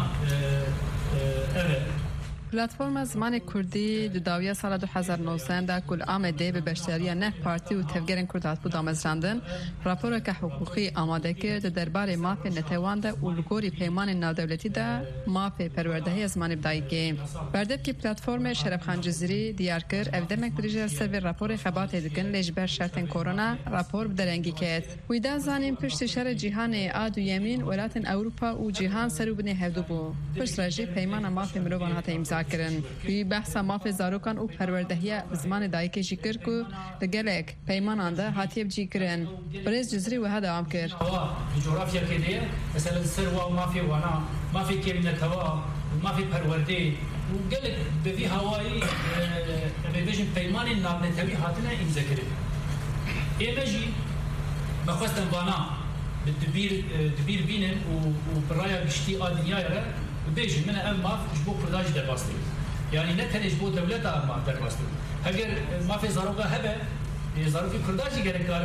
ئەوە. پلتفرم زمان کردی داویه سال 2019 دا کل آمده به بشتری نه پارتی و تفگرن کردات بود آمزراندن راپور که حقوقی آماده کرد درباره مافی نتوان ده اولگوری پیمان نادولتی ده مافی پروردهی زمان بدایگی بردب که پلتفرم شرف خانجزیری دیار کرد افدمک بریجر سر راپور خبات دکن لجبر شرطن کرونا راپور بدرنگی کرد ویدا زانیم پشت شر جهان آد و یمین ولات اروپا و جهان سرو بنی هفدو بو پشت راجی پیمان مافی مروان هات امضا کردن وی بحث مافی زاروکان و پروردهی زمان دایکی جیکر کو دگلک پیمان آنده هاتیب جیکرن برز جزری و هدا عام کرد. جغرافیا کدیه مثلا سروا مافی وانا مافی کبینه توا مافی پرورده و گلک به هوایی بهجن پیمان نامنتوی هاتنه این ذکر. ایمجی مخواستن وانا دبیر بینن و برای گشتی آدنیای را بيجي من ما جبو كرداج درباستي يعني نتنج بو دولة ما درباستي اگر ما في زاروغا هبه زاروغ كرداجي گره کار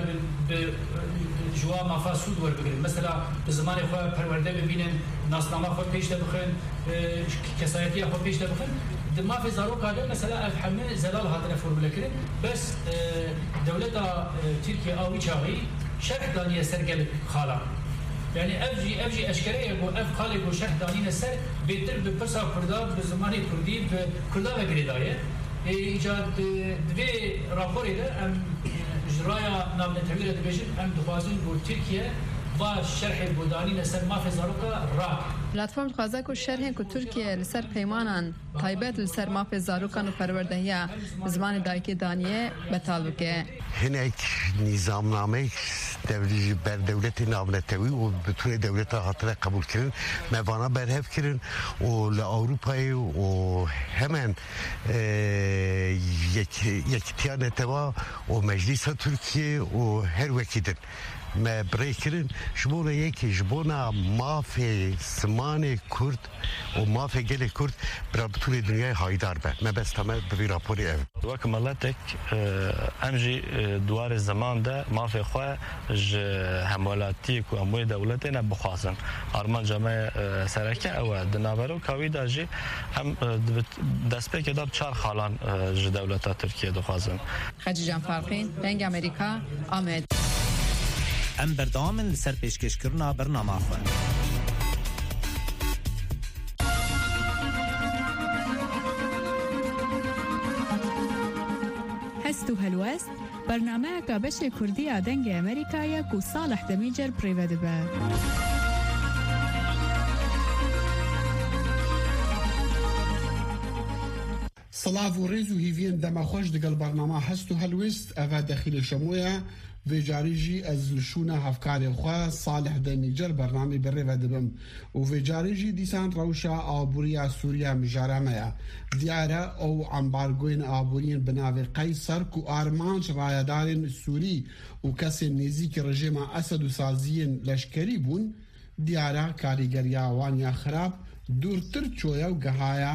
جوا ما فاسود ور بگیرن مثلا زمان خو پرورده ببینن ناسنامه خو پیش ده بخن کسایتی خو پیش ده بخن ما في زاروغ هذا مثلا الحمل زلال هذا فورمولا كده بس دولة تركيا او چاغي شرح دانيه سرگل خالا يعني افجي اشكاليه بو اف خالي بو شرح دانين السر بيتر ببرسا كردا بزماني كردي بكردا وغريدايه ايجاد دبي رابوري ده ام اجرايا نام نتوير دبيجن ام دخوازين بو تركيا با شرح بو دانين السر ما في زاروكا را پلتفرم خوازه کو شرح کو ترکیه لسر پیمانان تایبت لسر مافی زاروکان و پروردهی زمان دایکی دانیه بطالبکه هناك نظامنامه بر دولت نامنتوی و بطور دولت هاتره قبول کردن موانا برهف کردن و لأوروپای و همان یکتیا نتوا و مجلس ترکیه و هر وکیدن ما بريكرن شبونا يكي شبونا ما في سمان كرد وما في جيل كرد برابطول الدنيا هايدار به ما بس تمام بفي رابوري اه وك ملتك امجي دوار الزمان ده ما في خوا همولاتيك واموي دولتنا بخواسن ارمان جماعه سركه او دناورو كاويدا جي هم دسبه كده بچار خالان ج دولت ترکیه دخوازن خدیجه جان فرقین رنگ امریکا آمد ام بردامن لسر پیشکشکرنا برنامه خواه هستو هلوست برنامه که بشه کردی آدنگ امریکایی که صالح دمیجر پریوده به صلاف و ریز و هیوین دما خوش دگل برنامه هستو هلوست اوه دخیل شمویه و جاریجی از لشونه هفکاری خواه صالح دمیجر برنامه بره و دبم و جاریجی دیسان روشا آبوریا سوریا مجارمه دیاره او امبارگوین آبورین بناوی قیصر کو آرمانش رایدارین سوری و کسی نزیک رژیم اسد و سازین لشکری بون دیاره کاریگریا وانیا خراب دورتر چویا و گهایا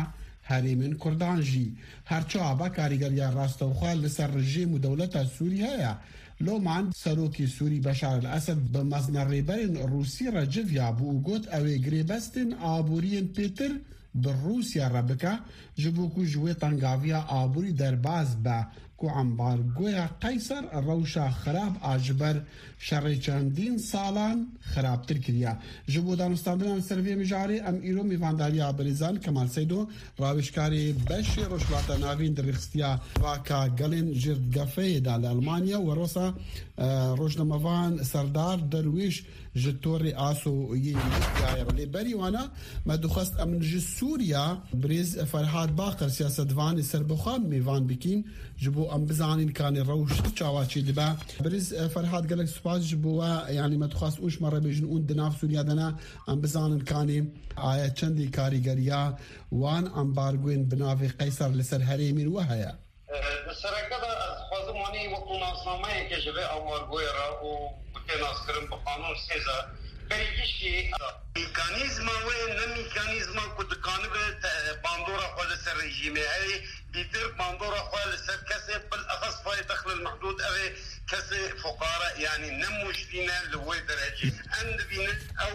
هەرێمن کوردانژی هەرچا با کاریگەریان ڕاستەوخوا لەسەر ڕژێم و دەوڵەتە سووری هەیە لۆمان سەرۆکی سووری بەشار الئەسەد بە مەزنەڕێبەرن ڕووسی ڕەجڤیا بوو و گوت ئەوێ گرێبەستن ئابووریên پێتر bi Rûsya re bike ji bo ku ji wê tengavîya aborî derbas be ku embargoya Qeyser rewşa xirab a ji ber şerê çendîn salan xirabtir kiriye. Ji bo danûstandina ser vê mijarê em îro mêvandariya Birêzan Kemal Seydo rawişkarê beşê rojhilata navîn di rêxistiya vaka gelên jirdgefeyê da li Almanya û rosa rojnamevan Serdar Derwêş ji torê Asoyê Libyayê lê berî wana me dixwest em ji Sûriya Birêz Ferhad Baqir siyasetvanê serbixwe mêvan bikîn ji bo em bizanîn kanê rewş çawa çê dibe. Birêz Ferhad gelek spas ji bo we yanî me dixwast û ji me re bêjin û di nav Sûriya de ne em bizanin kanê aya çendî karîgeriya wan embargoên bi navê Qeyser li ser herêmîn we heye. Di sereke de ez xwazim wanî wekû nasnameyeke ji vê embargoya re û tênaskirin bi qanûn sêze berîgiştî mîkanîzma wê ne mîkanîzma ku dikanibe bandora xwe li ser rejîmê heyê dîtir bandora xwe li ser kesê bilexes paytext li mehdûd ev ê kesê fuqara yanî ne muştîne li wê derecê em dibînin ew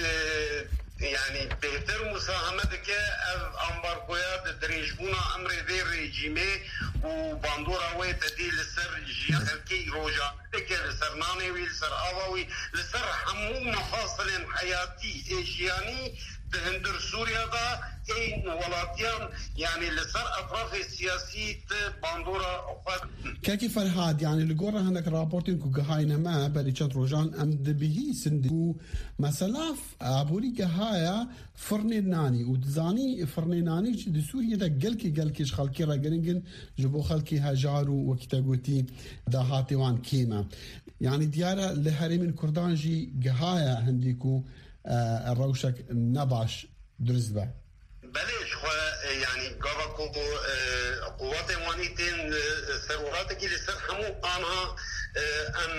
yani bêhtir musaheme dike ev ambargoya di dirêjbûna emrê vê rejîmê û bandora wê tedî li ser jiyan xelkê rojaneke li ser nanê wî li ser ava wî li ser hemû mefasilên heyatî ê jiyanî di hindir Sûriyada ê welatiyan yani li ser etrafê siyasî ti bandora xwe Kekî Ferhad yani li gora hinek raportên ku gihayne me berî çend rojan em dibihîsin ku mesela aborî gihaye firnê nanî û dizanî firnê nanî jî di Sûriyê de gelkê ji xelkê re giringin ji bo xelkê hejar û wekî te gotî dahatê wan kêm e. Yani diyar e li herêmên Kurdan jî gihaye hindî ku rewşek nebaş durist be. Belê ji xwe yani gava ku quwatên wanî tên serwehatekî li ser hemû anha em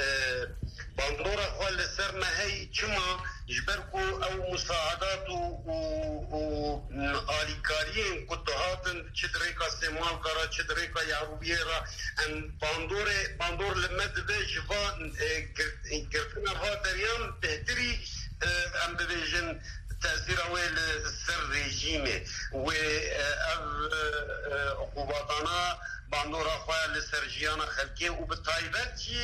bandora xwe li ser me hey çima ji ber ku ew musaedat û alîkariyên ku dihatin çi di rêka Sêmalka re çi di rêka Yahûbiyê re em bandor li me dibe ji van girtina va deryan bêhtirî em bibêjin تأثيره لسر ريجيمي وقوباتنا باندورا خواه لسر جيانا خلقه وبالتايبات جي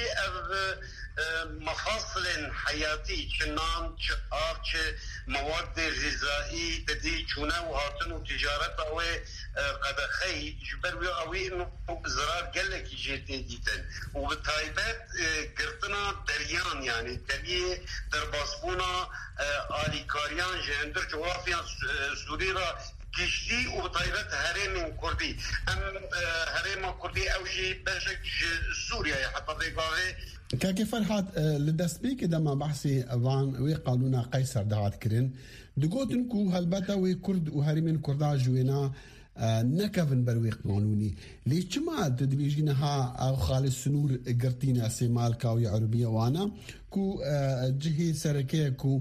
مفاصل حياتي چنان چه آب چه مواد غذائي تدي چونه وهاتن وتجارت اوه قدخي جبر اوه انه زرار قلك جيتي ديتن وبالتايبات قرطنا دريان يعني تبي درباسبونا آليكاريان جهندر جغرافيا سوريرا گشتی و بطایبت هرم کردی هرم کردی اوجی بشک سوریا حتی دیگاه كاكي فرحات لدسبيك دما بحثي وان وي قانونا قيصر دعات كرين دقوتنكو هالبتا وي كرد وهرمين كردا جوينا نكفن برويق قانوني ليش ما تدبيجينها او خالص سنور قرتينا سيمال كاوي عربية وانا كو جهي سركيه كو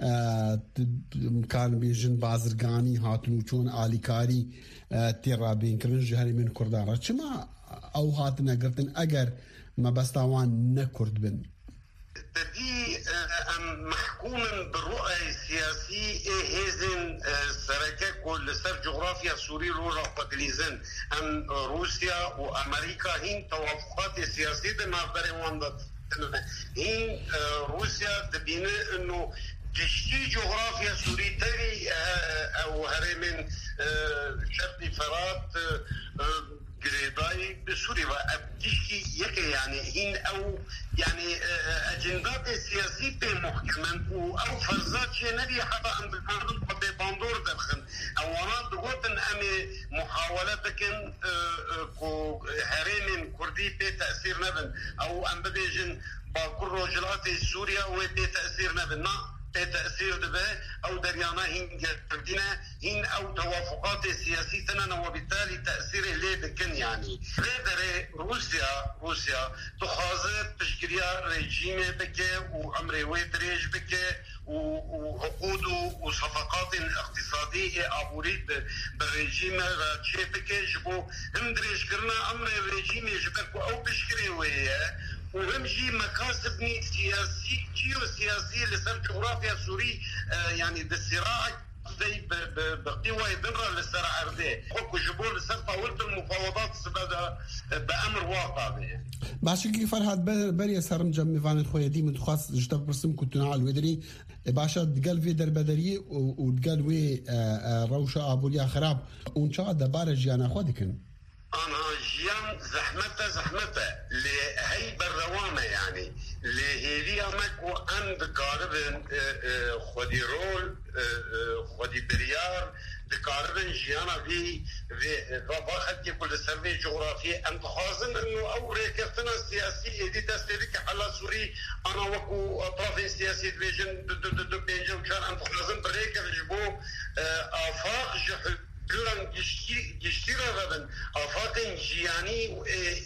كان بيجن بازرگاني هاتنو چون آليكاري تيرا بين كرن جهري من كردان رچما او هاتنا قرتن اگر ما بستاوان نكرد بن تدي محكوم بالرؤى السياسي هيزن سركه كل سر جغرافيا سوري روجا قدليزن ام روسيا وامريكا هين توافقات سياسيه ما بريوان هين روسيا تبين انه تشتي جغرافيا سوري تري او هرمن شرقي فرات قريباي بسوريا وابتشكي يكي يعني هين او يعني اجندات السياسية بمحكمة او فرزات شي نبي حتى ان بالقانون قد باندور دخن او انا دقوتن امي محاولتك هرين كردي بتأثير نبن او ام بديجن باكر رجلات سوريا وبتأثير نبن تأثير دبه أو دريانا هين جردنا هين أو توافقات سياسيتنا وبالتالي تأثير اللي دكن يعني غير روسيا تخاذر تشكيلية رجيم بكي وأمر ويدريج بكي وعقود وصفقات اقتصادية عبوريت بالرجيم تشيفك جبو هم دريش كرنا أمر الرجيم يجبركو أو بشكري وياه وهم جي مكاسب نيت سياسي جيوسياسي لسر جغرافيا سوري يعني بالصراع زي بقوة بنرى للسرع أرضيه حكو جبور لسر طاولة المفاوضات سبدا بأمر واقع به باشكي فرهاد بري سرنجم ميفان الخويدي من خاص جتب برسم كنتنا على الودري باشا دقال في دربدري ودقال وي روشة أبوليا خراب ونشا دبار جيانا خودكن أنا جيان زحمته لهي بالروامة يعني لهيلي أمكو أن بقاربن خودي رول خودي بريار بقاربن جيانا في واخد يقول سيرفي جغرافي أن تخازن إنه أو ريكتنا السياسي دي تستيرك على سوري أنا وكو أطراف سياسي بيجن دو بينجو كان أن تخازن بريك الجبو آفاق جحل كلن جشتيرا غدن آفاقين جياني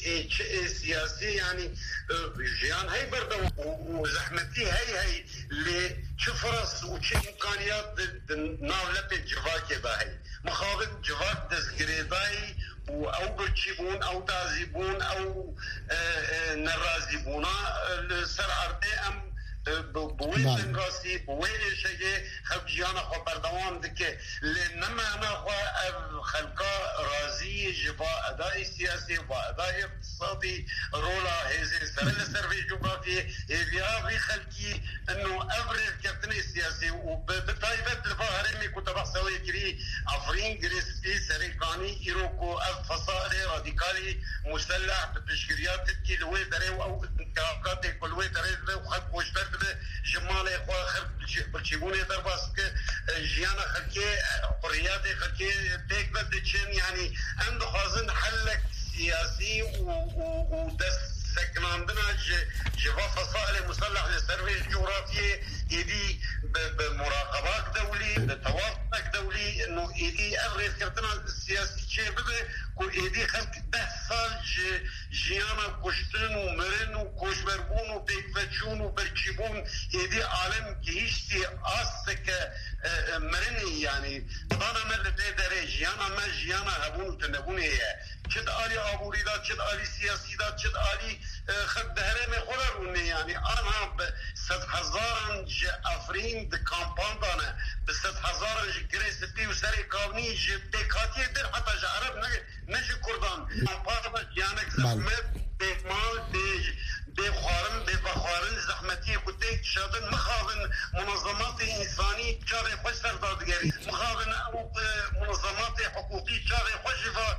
سياسي يعني جيان هاي برده وزحمتي هاي لشفرص وش إمكانيات ناولة جواكي باهي مخاضن جواك دزقريداي أو برشيبون أو تعزيبون أو نرازيبونا لسرعرتي أم بوين راسي بوين شيء خبجانا خبر دوام دكه لنما أنا خلقا رازي جبا أداء سياسي وأداء اقتصادي رولا هذه سرفي جغرافي هذه في خلقي إنه أفرز كابتن سياسي وبتايبة الفهرمي كنت بحسوي كري عفرين جريسبي سريكاني إيروكو فصائل راديكالي مسلح بتشكيلات تكي لوي دري أو كاكات كل وي دري وخلق وجبر جمالي خوا خرب برشيبوني درباسك جيانا خلقي قرياتي خلقي بيك بدتشن يعني عنده خازن حلك سياسي ودست سكناندنا جوا فصائل مسلح للسيرفي الجغرافية يدي بمراقبات دولي بتوافق دولي انه يدي ابغي كرتنا السياسي شيء بده يدي خلق 10 سال جيانا كشتن ومرن وكوشبربون وبيكفتشون وبرشيبون يدي عالم كيشتي أصك مرني يعني طبعا ما لدي جيانا ما جيانا هبون وتنبون هي شد آلي عبوري دا شد آلي سياسي دا شد آلي خد دهرمي خلروني يعني أنا بست هزارن أفرين دي كامبان دانا بست هزارن جريس بي وسري كاوني بيكاتي در حتى جعرب نجي كردان كامبان جيانك زحمت بيكمال بخارن بخارن زحمتي كتيك شادن مخاضن منظمات إنساني شاري خوش سردادگری مخاضن منظمات حقوقي شاري خوش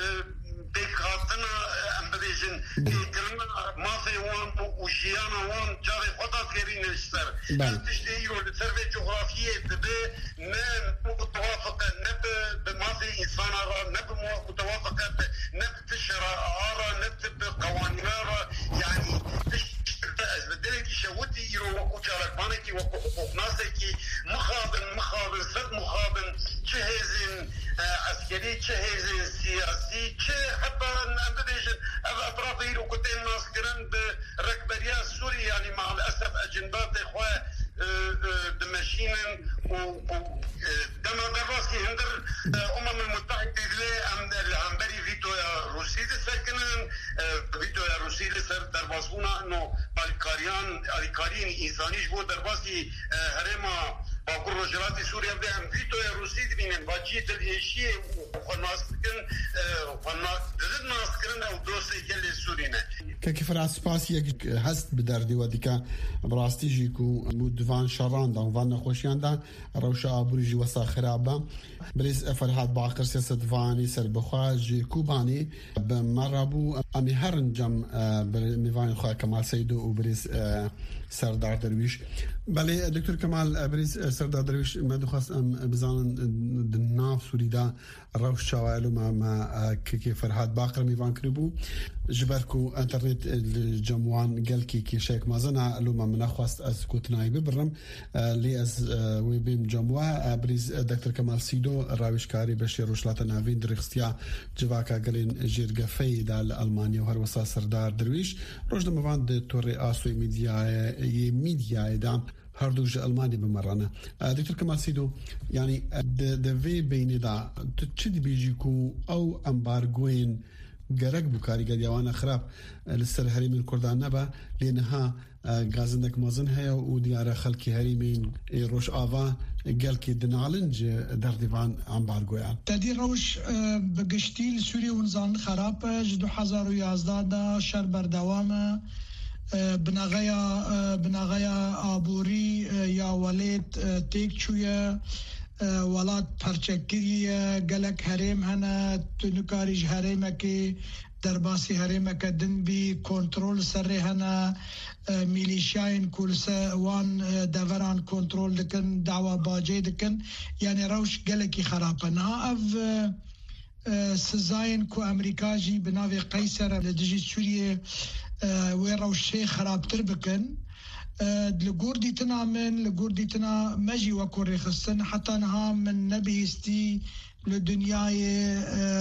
بيكاتنا ام بديجن كلمة ما في وان وجيانا وان شاري خدادگری نشتر تشتيرو لسرفي جغرافية ببه متوافقة نب بما في إنسان نب متوافقة نب تشرع نب قوانين يعني بدلك شوتي يرو وكو شاركمانكي وكو حقوق ناسكي مخابن سرد مخابن جهازين عسكري جهازين سياسي حتى نبديجن اطراف يرو كتين ناسكرن بركبريا سوري يعني مع الاسف اجندات اخوة دمشين ودما دراسي هندر المتحدة العنبري فيتويا روسي ساكنن فيتويا روسي لسر درباسونا انه الكاريين انساني جبو درباسي هرما باكر رجلاتي سوريا بدهم فيتويا روسي دبينن باجيت الاشي وخناسكن وخناسكن او دوسي كل سورينا كيف راس باسي هست بدردي وديكا براستي جيكو مودفان شران دان فان خوشيان دان روشا ابوريجي وسا خرابه بريز فرهاد باقر سياسه فاني سربخاج كوباني بمرابو امي هرنجم بميفان خو كمال سيدو وبريز سردار درويش بله دكتور كمال بريز سردار درويش ما دخص ام بزان دناف سوريدا روش شوالو ما كي فرهاد باقر ميفان كربو جبركو انترنت الجموان قال كي شيك مازنا لوما من اخواست از كوتناي ببرم لي از ويبيم جموا بريز دكتور كمال سيدو راويشكاري بشير روشلاتا نافين درخستيا جواكا قالين جيرغفي دال المانيا وهروسا سردار درويش روج دموان د توري اسوي ميديا دا هردوج ألماني بمرنا دكتور كمال سيدو يعني دفي بين دا تشد بيجيكو أو أمبارغوين جرق بكاري قد يوانا خراب للسر هريم الكردان نبا لأنها غازندك مازن هيا وديارة خلقي هريمين روش آفا قال كي دنالنج درديفان أمبارغوين تدي روش بقشتيل سوري ونزان خراب جدو 2011 شهر بردوامه بناغیا آبوری یا ولید تیک چویا ولاد پرچکیه گلک حریم هنه تنکاریج حریمه که درباسی حریمه که دن بی کنترول سر هنه میلیشاین کولسه وان دوران کنترول دکن دعوه باجه دکن یعنی روش گلکی خرابه نه اف سزاین کو امریکا جی بناوی قیصر لدجی سوریه ويروشي خرابتر بكن لغوردي تنا مجي وكوري خصن حتى نها من نبيستي لدنياي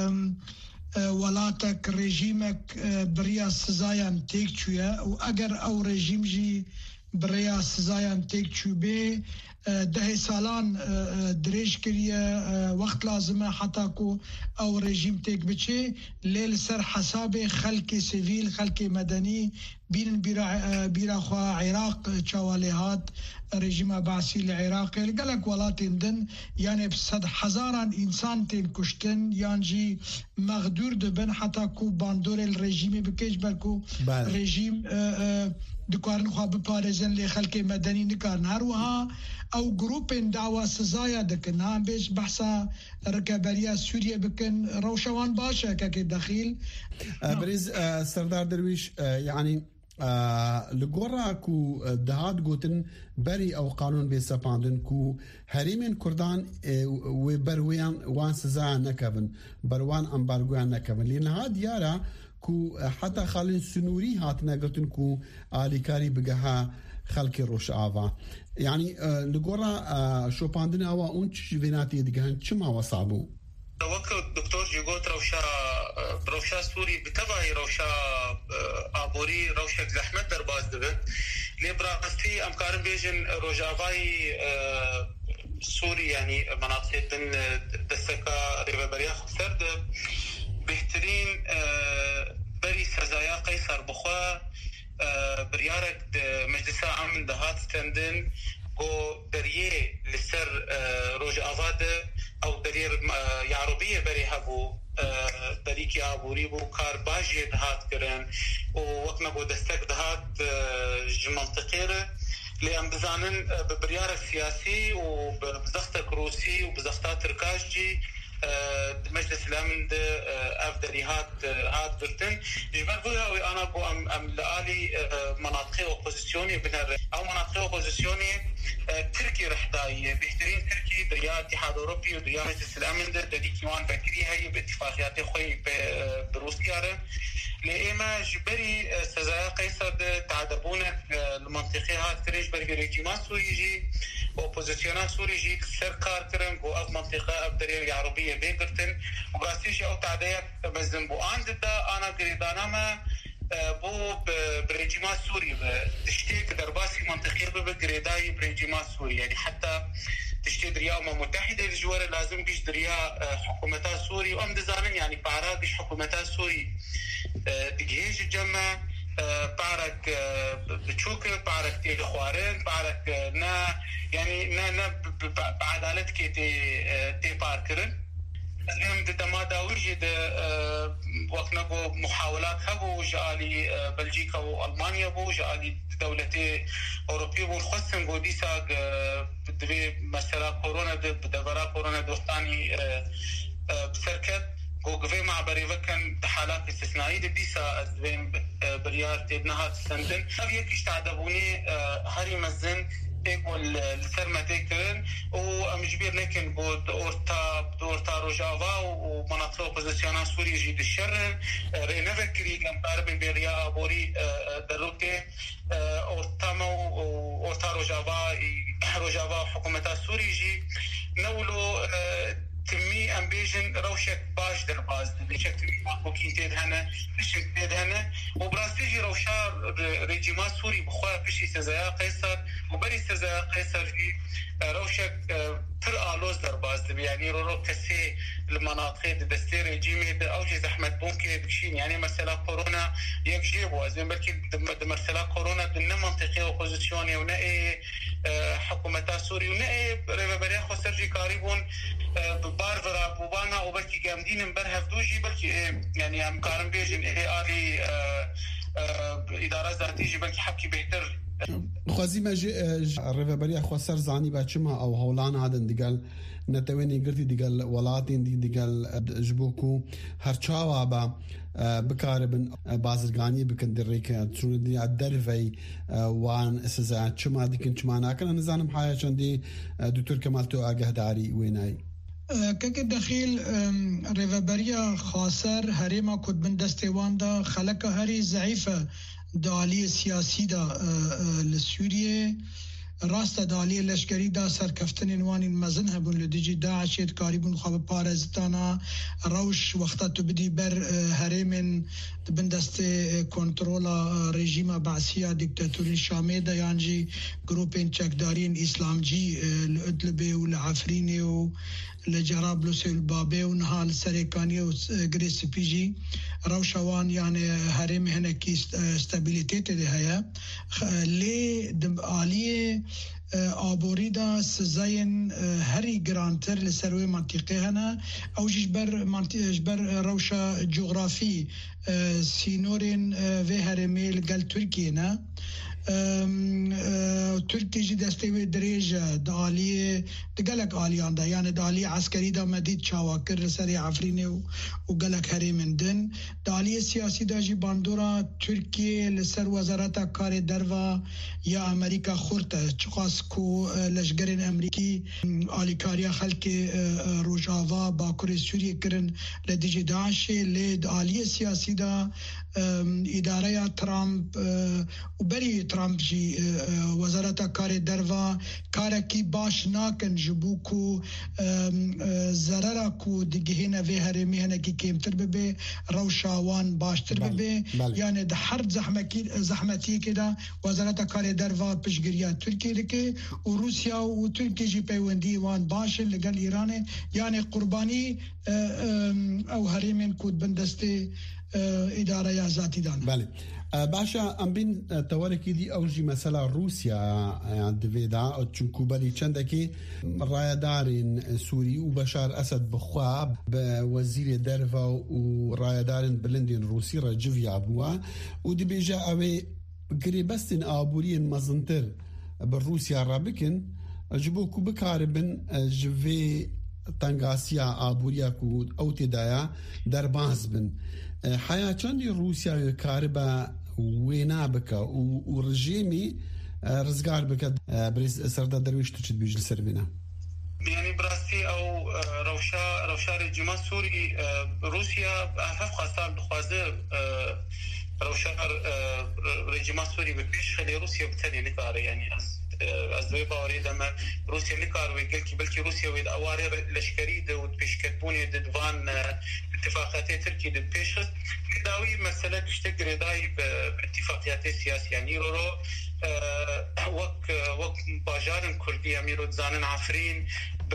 ولاتك ريجيمك بريا سزايان تيكشويا واگر او ريجيم جي بريا سزايان تيكشو بي ده سالان دريش كريا وقت لازمه حتى كو او ريجيم تيك بچه ليل سر حساب خلق سيفيل خلق مدني بين بيرا خوا عراق چواليهات ريجيم بعثي العراق قالك ولاتين دن يعني بصد هزاران انسان تين كشتن يانجي مغدور دبن حتى كو باندور الريجيم بكيش بالكو ريجيم دكارن خوا بپارزن لی خلق مدني نكارن هروها او جروب دعوة سزايا دكن هم بيش بحثا ركبارية سوريا بكن روشوان باشا كاكي دخيل بريز سردار درويش يعني لگورا کو دهات گوتن بری او قانون بسپاندن کو هریمن کردان و برویان وان سزا نکبن بروان امبارگوان نکبن لنها دیارا کو حتی خالن سنوری هات نگتن کو آلیکاری بگها خلق روش آوا يعني لگورا شوپاندن آوا اون چی ویناتی دیگهن چما وصابو وقت دكتور جيغوت روشا سوري بتبعي روشا آبوري روشا زحمت درباز دبن لبراستي أمكارن بيجن روجافاي سوري يعني مناطق دستكا ريبابريا خسرد بهترين بري سزايا قيصر بخوا بريارك مجلسة عام دهات ستندن و دريه لسر روج آفاد او دريه يعربية بري هبو دريكي آبوري بو كار باجي دهات كرن و وقنا بو دستك دهات منطقيرة لأن بزانن ببريارك سياسي و بزختك روسي و بزختات تركاشجي مجلس الأمن أفدريهات هات برتن جبر بوها أنا بو أم لآلي مناطق أوبوزيسيوني بنر أو مناطق أوبوزيسيوني تركي رحداية بيحترين تركي دريا اتحاد أوروبي ودريا مجلس الأمن دي كيوان بكري هاي باتفاقيات خوي بروسيا لإما جبري سزايا قيصر تعدبون المنطقة هات كريج بري ريجيمان سوريجي أوبوزيسيونات سوريجي سركار كرن بو أف منطقة أف دريا العربية بيقرتن وقاسيش أو تعديات مزن بو آنددا أنا قريدانا ما بو بريجيمان سوري تشتيك درباسي منطقية بقريداي بريجيمان سوري يعني حتى تشتي دريا أمم متحدة الجوار لازم بيش دريا حكومتها سوري وأم دزانن يعني بعراق بيش حكومتها سوري تجهيز الجمع بعرك بتشوك بعرك تي خوارن بعرك نا يعني نا بعدالتك تي باركرن اليوم ما داوجد وقت نبو محاولات هبو جالي بلجيكا والمانيا بو جالي دولتي اوروبيه بو خصن بو ديساق بدري مثلا كورونا بدورا كورونا دوستاني بسركت وقفي مع بريفكن بحالات استثنائية ديسا بين بريار تبنها سندن أبيك يشتعدبوني هاري مزن يقول السرمة تكرن ومجبير لكن بود أورتا روجافا ومناطق أوبوزيسيونات سوريا جيد الشر رينفكري لم تعرف بريا أبوري دروكي أورتا روجافا حكومة سوريا جي نولو تمي أمبيجن روشك باش درباز بشكل ماكوكين تدهنا بشكل تدهنا وبراستيجي روشار ريجيما سوري بخوا بشي سزايا قيصر وبري سزايا قيصر في روشك تر آلوز درباز يعني رو كسي المناطق دستي ريجيمي أوجي زحمة بونكي بكشين يعني مسألة كورونا يكجيبوا زين بلكي مسألة كورونا دنا منطقية وبوزيشنية ونأي حكومة سوري ونأي ريفابريا خسرجي قريبون ببارفرا بوبانا وبلكي جامدين برهف دوجي بلكي يعني هم كارم بيجن آلي إدارة ذاتي بلكي حكي بهتر خوازی ماجی ریوبری خواسر زانی بچما او هولان عادن دیگل نتوینی گرتی دیگل ولاتین دیگل جبوکو هر چاوا با بکاربن بازرگانی بکن دریکه چون دی درفی وان سزا چما دیکن چما ناکن نزانم حیا چندی دکتور کمال تو آگهداری وینای که داخل ریوبری خاصر هریما کد بن دستوان دا خلق هری ضعیفه دالی سیاسی دا لسوریه راست دالی لشکری دا سرکفتن انوان مزن هبون لدیجی داعشیت کاریبون خواب پارزتانا روش وقتا تو بدی بر هرمن بندست کنترولا رژیم بعثیه دیکتاتوری شامی دا یانجی گروپین چکدارین اسلام جی لعدلبه و لعفرینه و لجرابلس البابه و نهال سرکانی و گریس پیجی روشوان يعني هرم هناكي استابيليتيت ده هيا لي دم آلية آبوريدا سزاين هري جرانتر لسروي منطقة هنا أو جبر روشة جغرافي سينورين في هرمي لقل تركينا تركي جي دستوي دريجة دالية دقلك آليان دا يعني دالية عسكري دا مديد شاواكر سري عفريني وقلك هري من دن دالية سياسي دا جي باندورا تركي لسر وزارتا كاري دروا يا أمريكا خورتا چخاس كو لشگرين أمريكي آلي كاريا خلق روجاوا باكور سوريا كرن لديجي داعشي لد آلية سياسي دا إدارة ترامب وبري ترامب جي وزارة كاري دروا كاركي باش ناكن جبوكو زرركو دجهنا في هرمي هنا كي كيمتر ببي روشاوان باشتر ببي يعني ده حرب زحمتي كده وزارة كاري دروا بشجريا تركي لكي وروسيا وتركي جي بيوندي وان باش لقال إيراني يعني قرباني أو هرمين كود بندستي إدارة يا ذاتي دان. بله. باشا ام بین تورکی دی اوجی مثلا روسیا دویدا چونکو بلی چندکی رایدارین سوری و بشار اسد بخواب به وزیر درفا و رایدارین بلندین روسی را جوی ابوا و دی بیجا اوی گریبستین آبورین مزنتر بر روسیا را بکن جبو کو بکاربن جوی تنگاسیا آبوریا کو او تدایا در باز بن حیا چندی روسیا کاربا وینا بکا و رژیمی رزگار بکا بریز سردا درویش تو چید بیجل سروینا يعني براسي او روشا رجيما سوري روسيا هفقا صار بخوازه روشا رجيما سوري ببيش خلي روسيا بتالي نقاره يعني ازوي باوري دما روسيا نقار ويقلكي بلكي روسيا ويد اواري لشكري دو بيشكتبوني ددوان اتفاقات تركي دد بيشخص داوي مسألة تشتغل داي باتفاقيات سياسية يعني رو وك باجارن كردي اميرو زانن عفرين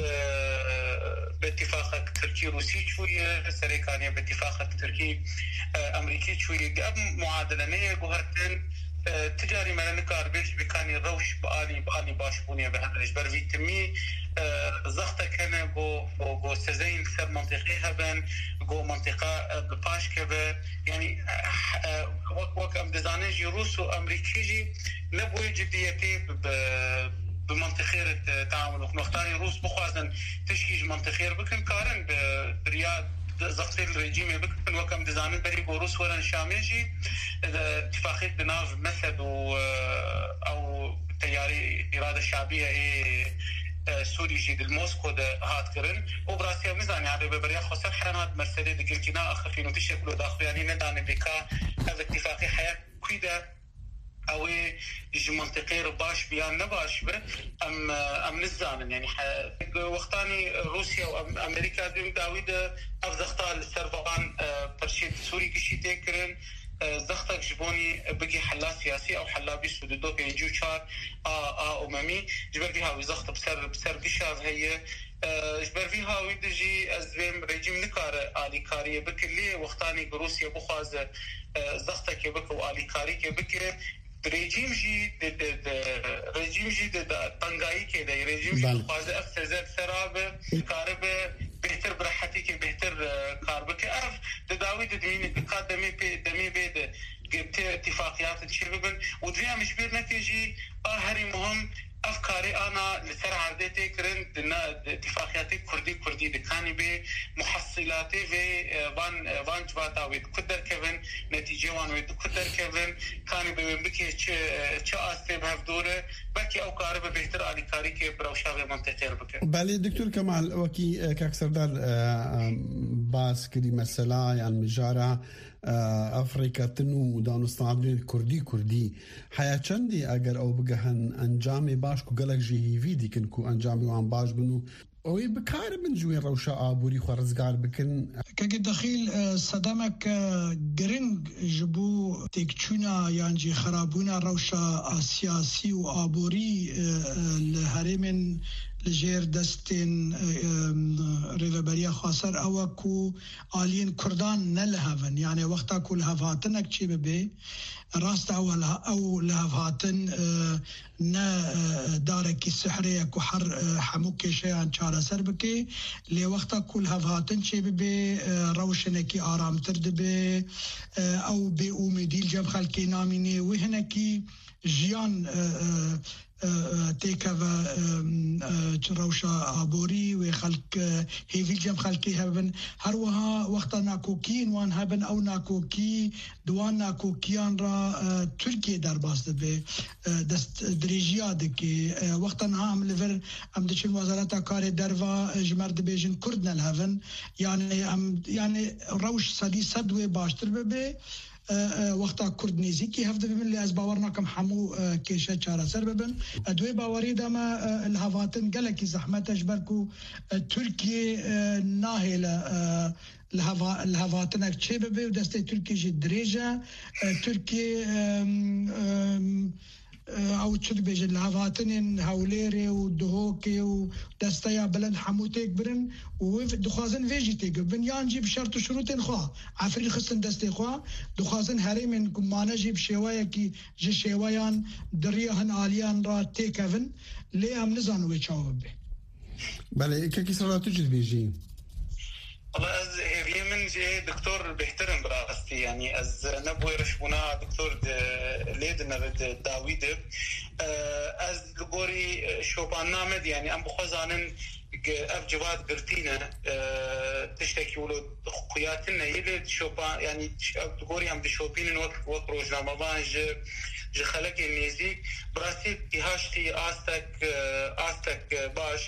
باتفاق تركي روسي شوية سريكانية باتفاق تركي امريكي شوية قبل معادلة جوهرتن تجاري مالنكار بيش بكاني روش بآلي باش بونيا بهذا الإجبار فيتمي زخطة كان بو سزين سر منطقة هبن بو منطقة بباش كبه يعني وك أم دزانيجي روس وأمريكيجي نبوي جديتي بمنطقة التعامل ونختاري روس بخوازن تشكيج منطقة بكن كارن برياض زغطي الرجيم بكن وكم دزانين بري بوروس ورن شاميجي اتفاقية بناف مثل او تياري إرادة شعبية سوري جيد الموسكو ده هات كرن وبراسيا ميزاني عربي بريا خسر حرانات مرسلة دي قلتنا أخفين وتشكلوا داخل يعني نداني بكا هذا اتفاقي حياة كويدة او يجي منطقي باش بيان نباش به ام نزانن يعني وقتاني روسيا وامريكا داويد افزختال السرفان برشيد سوري كشي تكرن زختك جبوني بقي حلا سياسي او حلا بيسودو بينجو شار اممي جبر فيها وزخت بسر بشاف هي جبر فيها ويدجي ازبم رجيم نكار الي كاريه بكلي وقتاني بروسيا بخوازه زختك بك والي كاري بك رژیم جی تنگایی که دی رژیم جی خوازه افسزد سراب کارب بهتر برحتی که بهتر کار بکه اف داوی دمین دقت دمی بید اتفاقیات تشببن ودريا مش بير نتيجي هري مهم افكاري انا لسر عردتي كرن اتفاقيات كردي دكاني بمحصلاتي في وان جواتا ويد كدر كيفن نتيجه وان ويد كدر كيفن كاني بمبكي تشا استي بهفدوره بكي او قارب بهتر علي كاري كي بروشاوي منطقه بك بالي دكتور كمال وكي كاكسردار باس كدي مساله يعني مجاره افریقا تنو دانستان کردی حیا چندی اگر او بگهن انجام باش کو گلک جهیوی دیکن کو انجام وان باش بنو او بکار من جوی روشا ابوری خرزگار بکن که دخیل صدمک گرنگ جبو تکچونا یعنی خرابونا روشا سیاسی و ابوری الهرمن لجير دستين ريفبريا خاصر اوكو آلين كردان نلهفن يعني وقتا كل هفاتنك چي ببي راست او لهفاتن نا داركي سحرية كو حر حموكي شيئا چارة سر بكي لي وقتا كل هفاتن چي ببي روشنكي آرام ترد بي او بي اوميدي الجب خلقي ناميني وهنكي جيان تيكا روشا ابوري وخلق هيفي جم خلقي هبن هروها وقت ناكوكين وان هبن او ناكوكي دوان ناكوكيان را تركيا درباس به دست دريجيا دكي وقت نها ليفر ام دشن وزارت کار دروا جمرد بيجن كردن الهبن يعني روش سدي صدوي باشتر به وقتا کرد نزیکی هفته ببین لی از باورنا کم حمو کیشه چاره سر ببین دوی باوری دما الهواتن گلکی زحمت اجبرکو ترکیه ناهل الهواتنك چه ببی و دسته ترکیه جی دریجه ترکیه او چود بیجه الهواتن هوليري ودهوكي ودستايا بلند حموتيك برن ودخوازن فيجيتيك بن يانجي بشرط وشروط خوا عفري خصن دستي خوا دخوازن هري من كمانا جيب شوايا كي جي شوايان دريهن آليان را تيكفن لي هم نزانو بيچاوب بي بله كاكي صلاة تجد بيجي والله از هيفي من جي دكتور بيحترم براستي يعني از نبوي رشبونا دكتور ليدنا داويد از لغوري شوبان نامد يعني ام بخوزانن اف جواد قرتينا تشتكي ولو قياتنا يلي شوبان يعني لغوري ام بشوبين وقت روجنا مبانج جي خلق النيزي براستي تهاشتي آستك باش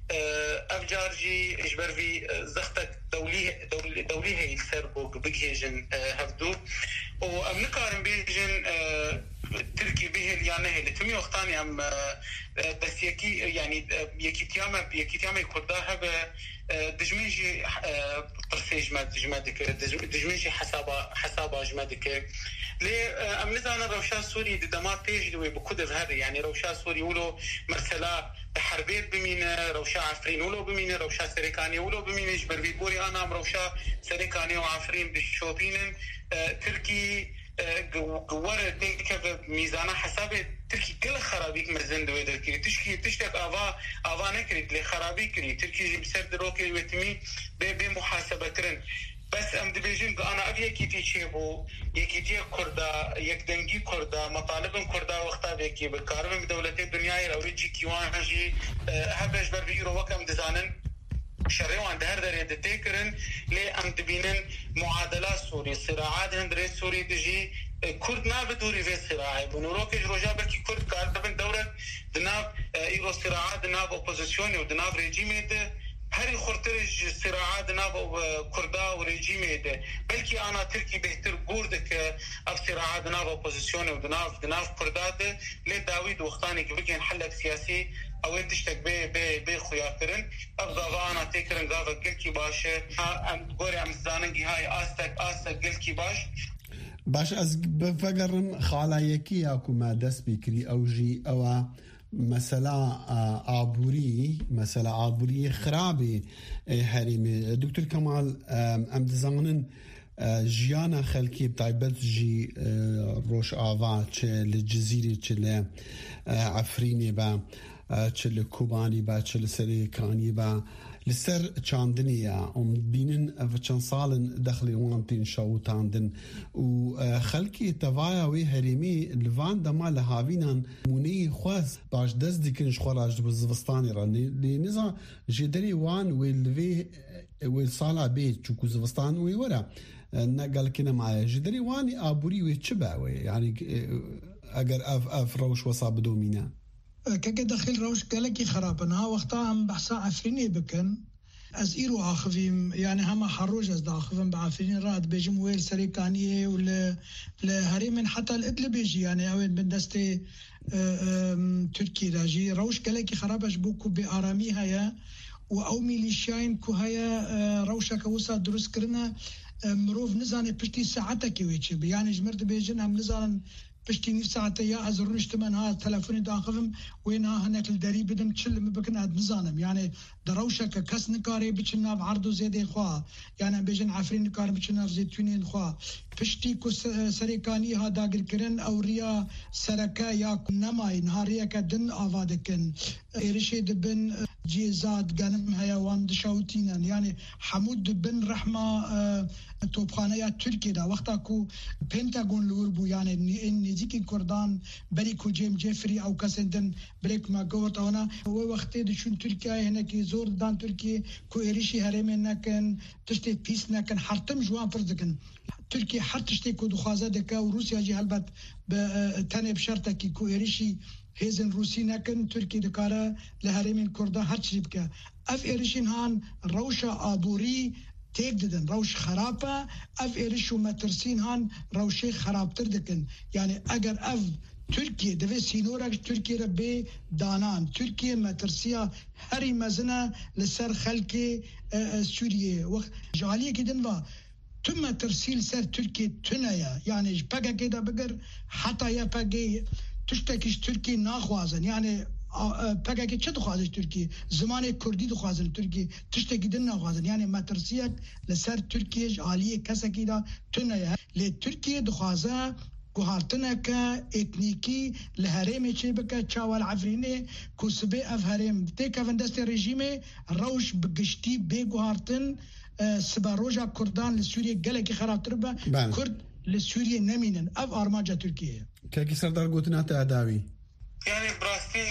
افجارجي اجبرفي زختك دولي هي سربوك بجهجن هفدو وامنكارن بيجن تركي به يعني هي لتمي وقتاني ام بس يكي يعني يكيتيام كردها دجميجي طرسيج ما دجمادك دجميجي حسابا جمادك لي امنزانا روشا سوري دما بيج دوي بكود هذا يعني روشا سوري ولو مرسلا حربيت بمينه روشا عفرين ولو بمينه روشا سريكاني ولو بمينه جبر بيقولي انا روشا سريكاني وعفرين بالشوبين تركي قوار تيكا ميزانه حساب تركي كل خرابيك مزن دوي دركي تشتك افا نكريت لي خرابي كري تركي بسرد روكي وتمي بمحاسبه كرن بس ام دبيجن انا ابي كيتي شيبو يكيتي كردا يكدنجي كردا مطالب كردا وقتا بيكي بكارم بدولتي الدنيا اوريجي كيوانجي هبش بربيرو وكم دزانن شريوان ده هردر يدتكرن لي ام دبينن معادلات سوري صراعات هندري سوري تجي كرد ما بدوري في صراع بنوروك جروجا بلكي كرد كاربن دوره دناب ايرو صراعات دناب اوبوزيسيون ودناب ريجيميت هري خورترج صراعات ناب كردا وريجيمي ده بلكي انا تركي بهتر قوردك اف صراعات ناب اوبوزيسيون ودناف كردا ده لي داوود وقتاني كبكين حلك سياسي او تشتك بي خياترن ابغى انا تكرن غاف قلكي باش ام غوري ام زاننجي هاي استك قلكي باش باش از بفقرم خالایکی یا کما دست بکری او جی او مسألة عابوري خرابي هريمي دكتور كمال ام دزانن جيانا خلقي بتايبت جي روش آوا چه لجزيري چه لعفريني با چه لكوباني با چه لسريكاني با لسر چاندنيا بينن فچان سالن دخلي وانتين شاوتاندن وخلقي توايا وي هريمي لفان دما لهاوينان موني خواز باش دز ديكن شخوراج بزفستاني راني لنزا جدري وان ويلفي ويصالا بيت چوكو زفستان وي ورا نقل كنا معايا جدري واني ابوري ويتشبع وي يعني اگر اف روش وصاب دومينا كاكا داخل روش قالكي خرابنا وقتها هم بحثا عفريني بكن از ايرو عاخفيم يعني هما حروج از داخفين بعفرين راد بيجم ويل سريكانية ولا هريمن حتى الادل بيجي يعني اوين بندستي تركي راجي روش قالكي خرابش بوكو بآرامي هيا او ميليشياين كو هيا روشا كوسا دروس كرنا مروف نزاني بشتي ساعتك ويتشب يعني جمرد بيجن هم نزان بشتي نف ساعتي يا از رشت من ها تلفوني داخلهم وين هناك الدري بدم تشل مبكن هاد نزانم يعني دروشة ككس نكاري بتشنا بعرضو زيد خوا يعني بيجن عفرين نكاري بتشنا زيتونين خوا بشتي كو سريكاني ها داقر كرن او ريا سركا يا نماي نهاريا كدن آوادكن إيرشي دبن جيزاد قانم هيوان دشاوتينا يعني حمود دبن رحمة توبخانه ترکیه دا وقتا کو پنتاگون لوربو يعني نزیکی کردان بری کو جیم جفری او کسندن بریک ما گورت اونا و وقتی دشون ترکیه هنا کی زور دان ترکیه کو ایریشی هرمن نکن تشتی پیس نکن حرتم جوان پردکن ترکیه هر تشتی کو دخوازه دکا و روسیا جی البته تنه بشرطه کی کو ایریشی هزن روسي نكن تركي دكارا لهرمين كردا هرچي بك اف ايرشين هان روشا ابوري تيك ددن روش خرابه اف ايرشو مترسين هان روشي خرابتر دكن يعني اگر اف تركيا دفي سينورك تركيا ربي دانان تركيا مترسيا هري مزنا لسر خلقي سوريا وقت جاليه كدن ثم ترسيل سر تركيا تنايا يعني بقى كده بقر حتى يا بقى تشتكيش تركي ناخوازن يعني بقى كده دخوازن تركي زمان كردي دخوازن تركي تشتكي دنا ناخوازن يعني ما ترسيك لسر تركيا عاليه كسا كده تنايا لتركيا دخوازه گوهارتنه که اتنیکی لهرمه چه بکه چاوال عفرینه کوسبه اف هرم تک افندست رژیمه روش بگشتی به گوهارتن سباروجا کردان لسوریه گلکی خرابتر به کرد لسوریه نمینن اف آرماجا ترکیه که سردار گوتنا تعداوی يعني براستي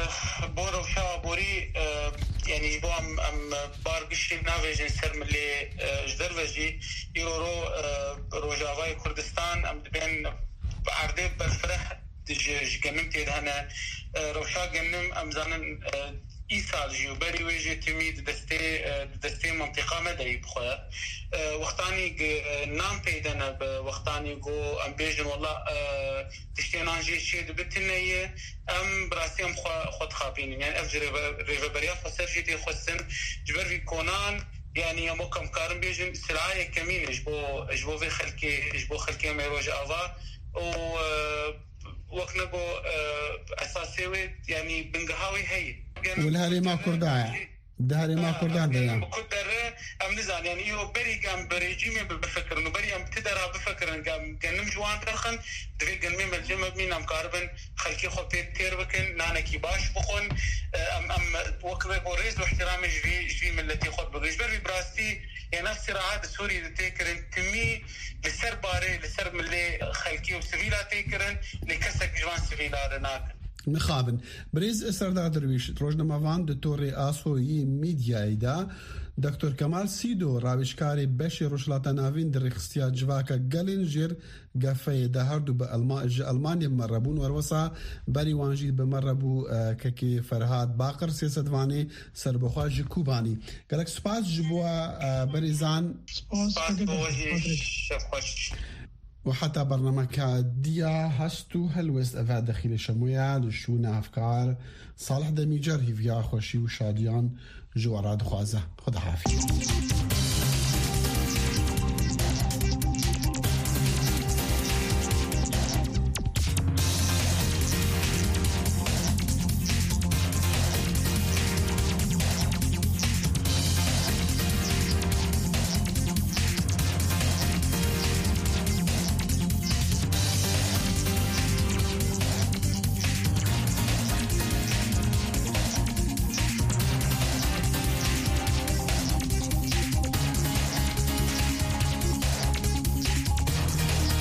بوروشا بوري يعني بو ام بارغشي نافيجن سرملي جدرفجي يورو روجاواي كردستان ام بين عرضه بالفرح جنمتي هنا روشا جنم ام زانن إيصال جيوبري ويجي تميد دستي منطقة مدري بخويا وقتاني نام بيدنا وقتاني جو أم بيجن والله تشتينا جي شيء دبتني أم براسي أم خود خابين يعني أفجر ريفبريا خسر جيتي خسن جبر في كونان يعني أمو كم كارم بيجن سلعة كمين جبو في خلكي ميروج آوا و وقنا بو أساسي يعني بنقهاوي هي والهاري ما كرداء دهاري ما كردان ديان بقدر ام نزان يعني يو بري قام بريجيمي بفكر انه بري ام تدرى بفكر قام قنم جوان ترخن دفي قنمي ملجمة بمين ام كاربن خلكي خو بيت بكن نانا كي باش بخون ام وكبه بوريز واحترامي جفي ملتي خود بغيش بري براستي يعني نفس صراعات سوري تيكرن تمي لسر باري لسر ملي خلكي وسفيلا تيكرن لكسك جوان سفيلا رناك مخابن بريز سردار درويش روجنامه وان دكتور آسوي ميديا ايدا دكتور كمال سيدو راويشكاري بشي روشلاتا نافين در اختيار جواكا جالينجر قفاية دهاردو بألمانيا بمربون وروسا بري وانجي بمربو ككي فرهاد باقر سياسدواني سربخوا جكوباني قالك سپاس جبوا بريزان سپاس بوهي شفخوش وحتى برنامج ديا هستو هلوست أفاد داخل شمويا لشونا أفكار صالح دميجر هيفيا خوشي وشاديان جوارات خوازة خدا حافظ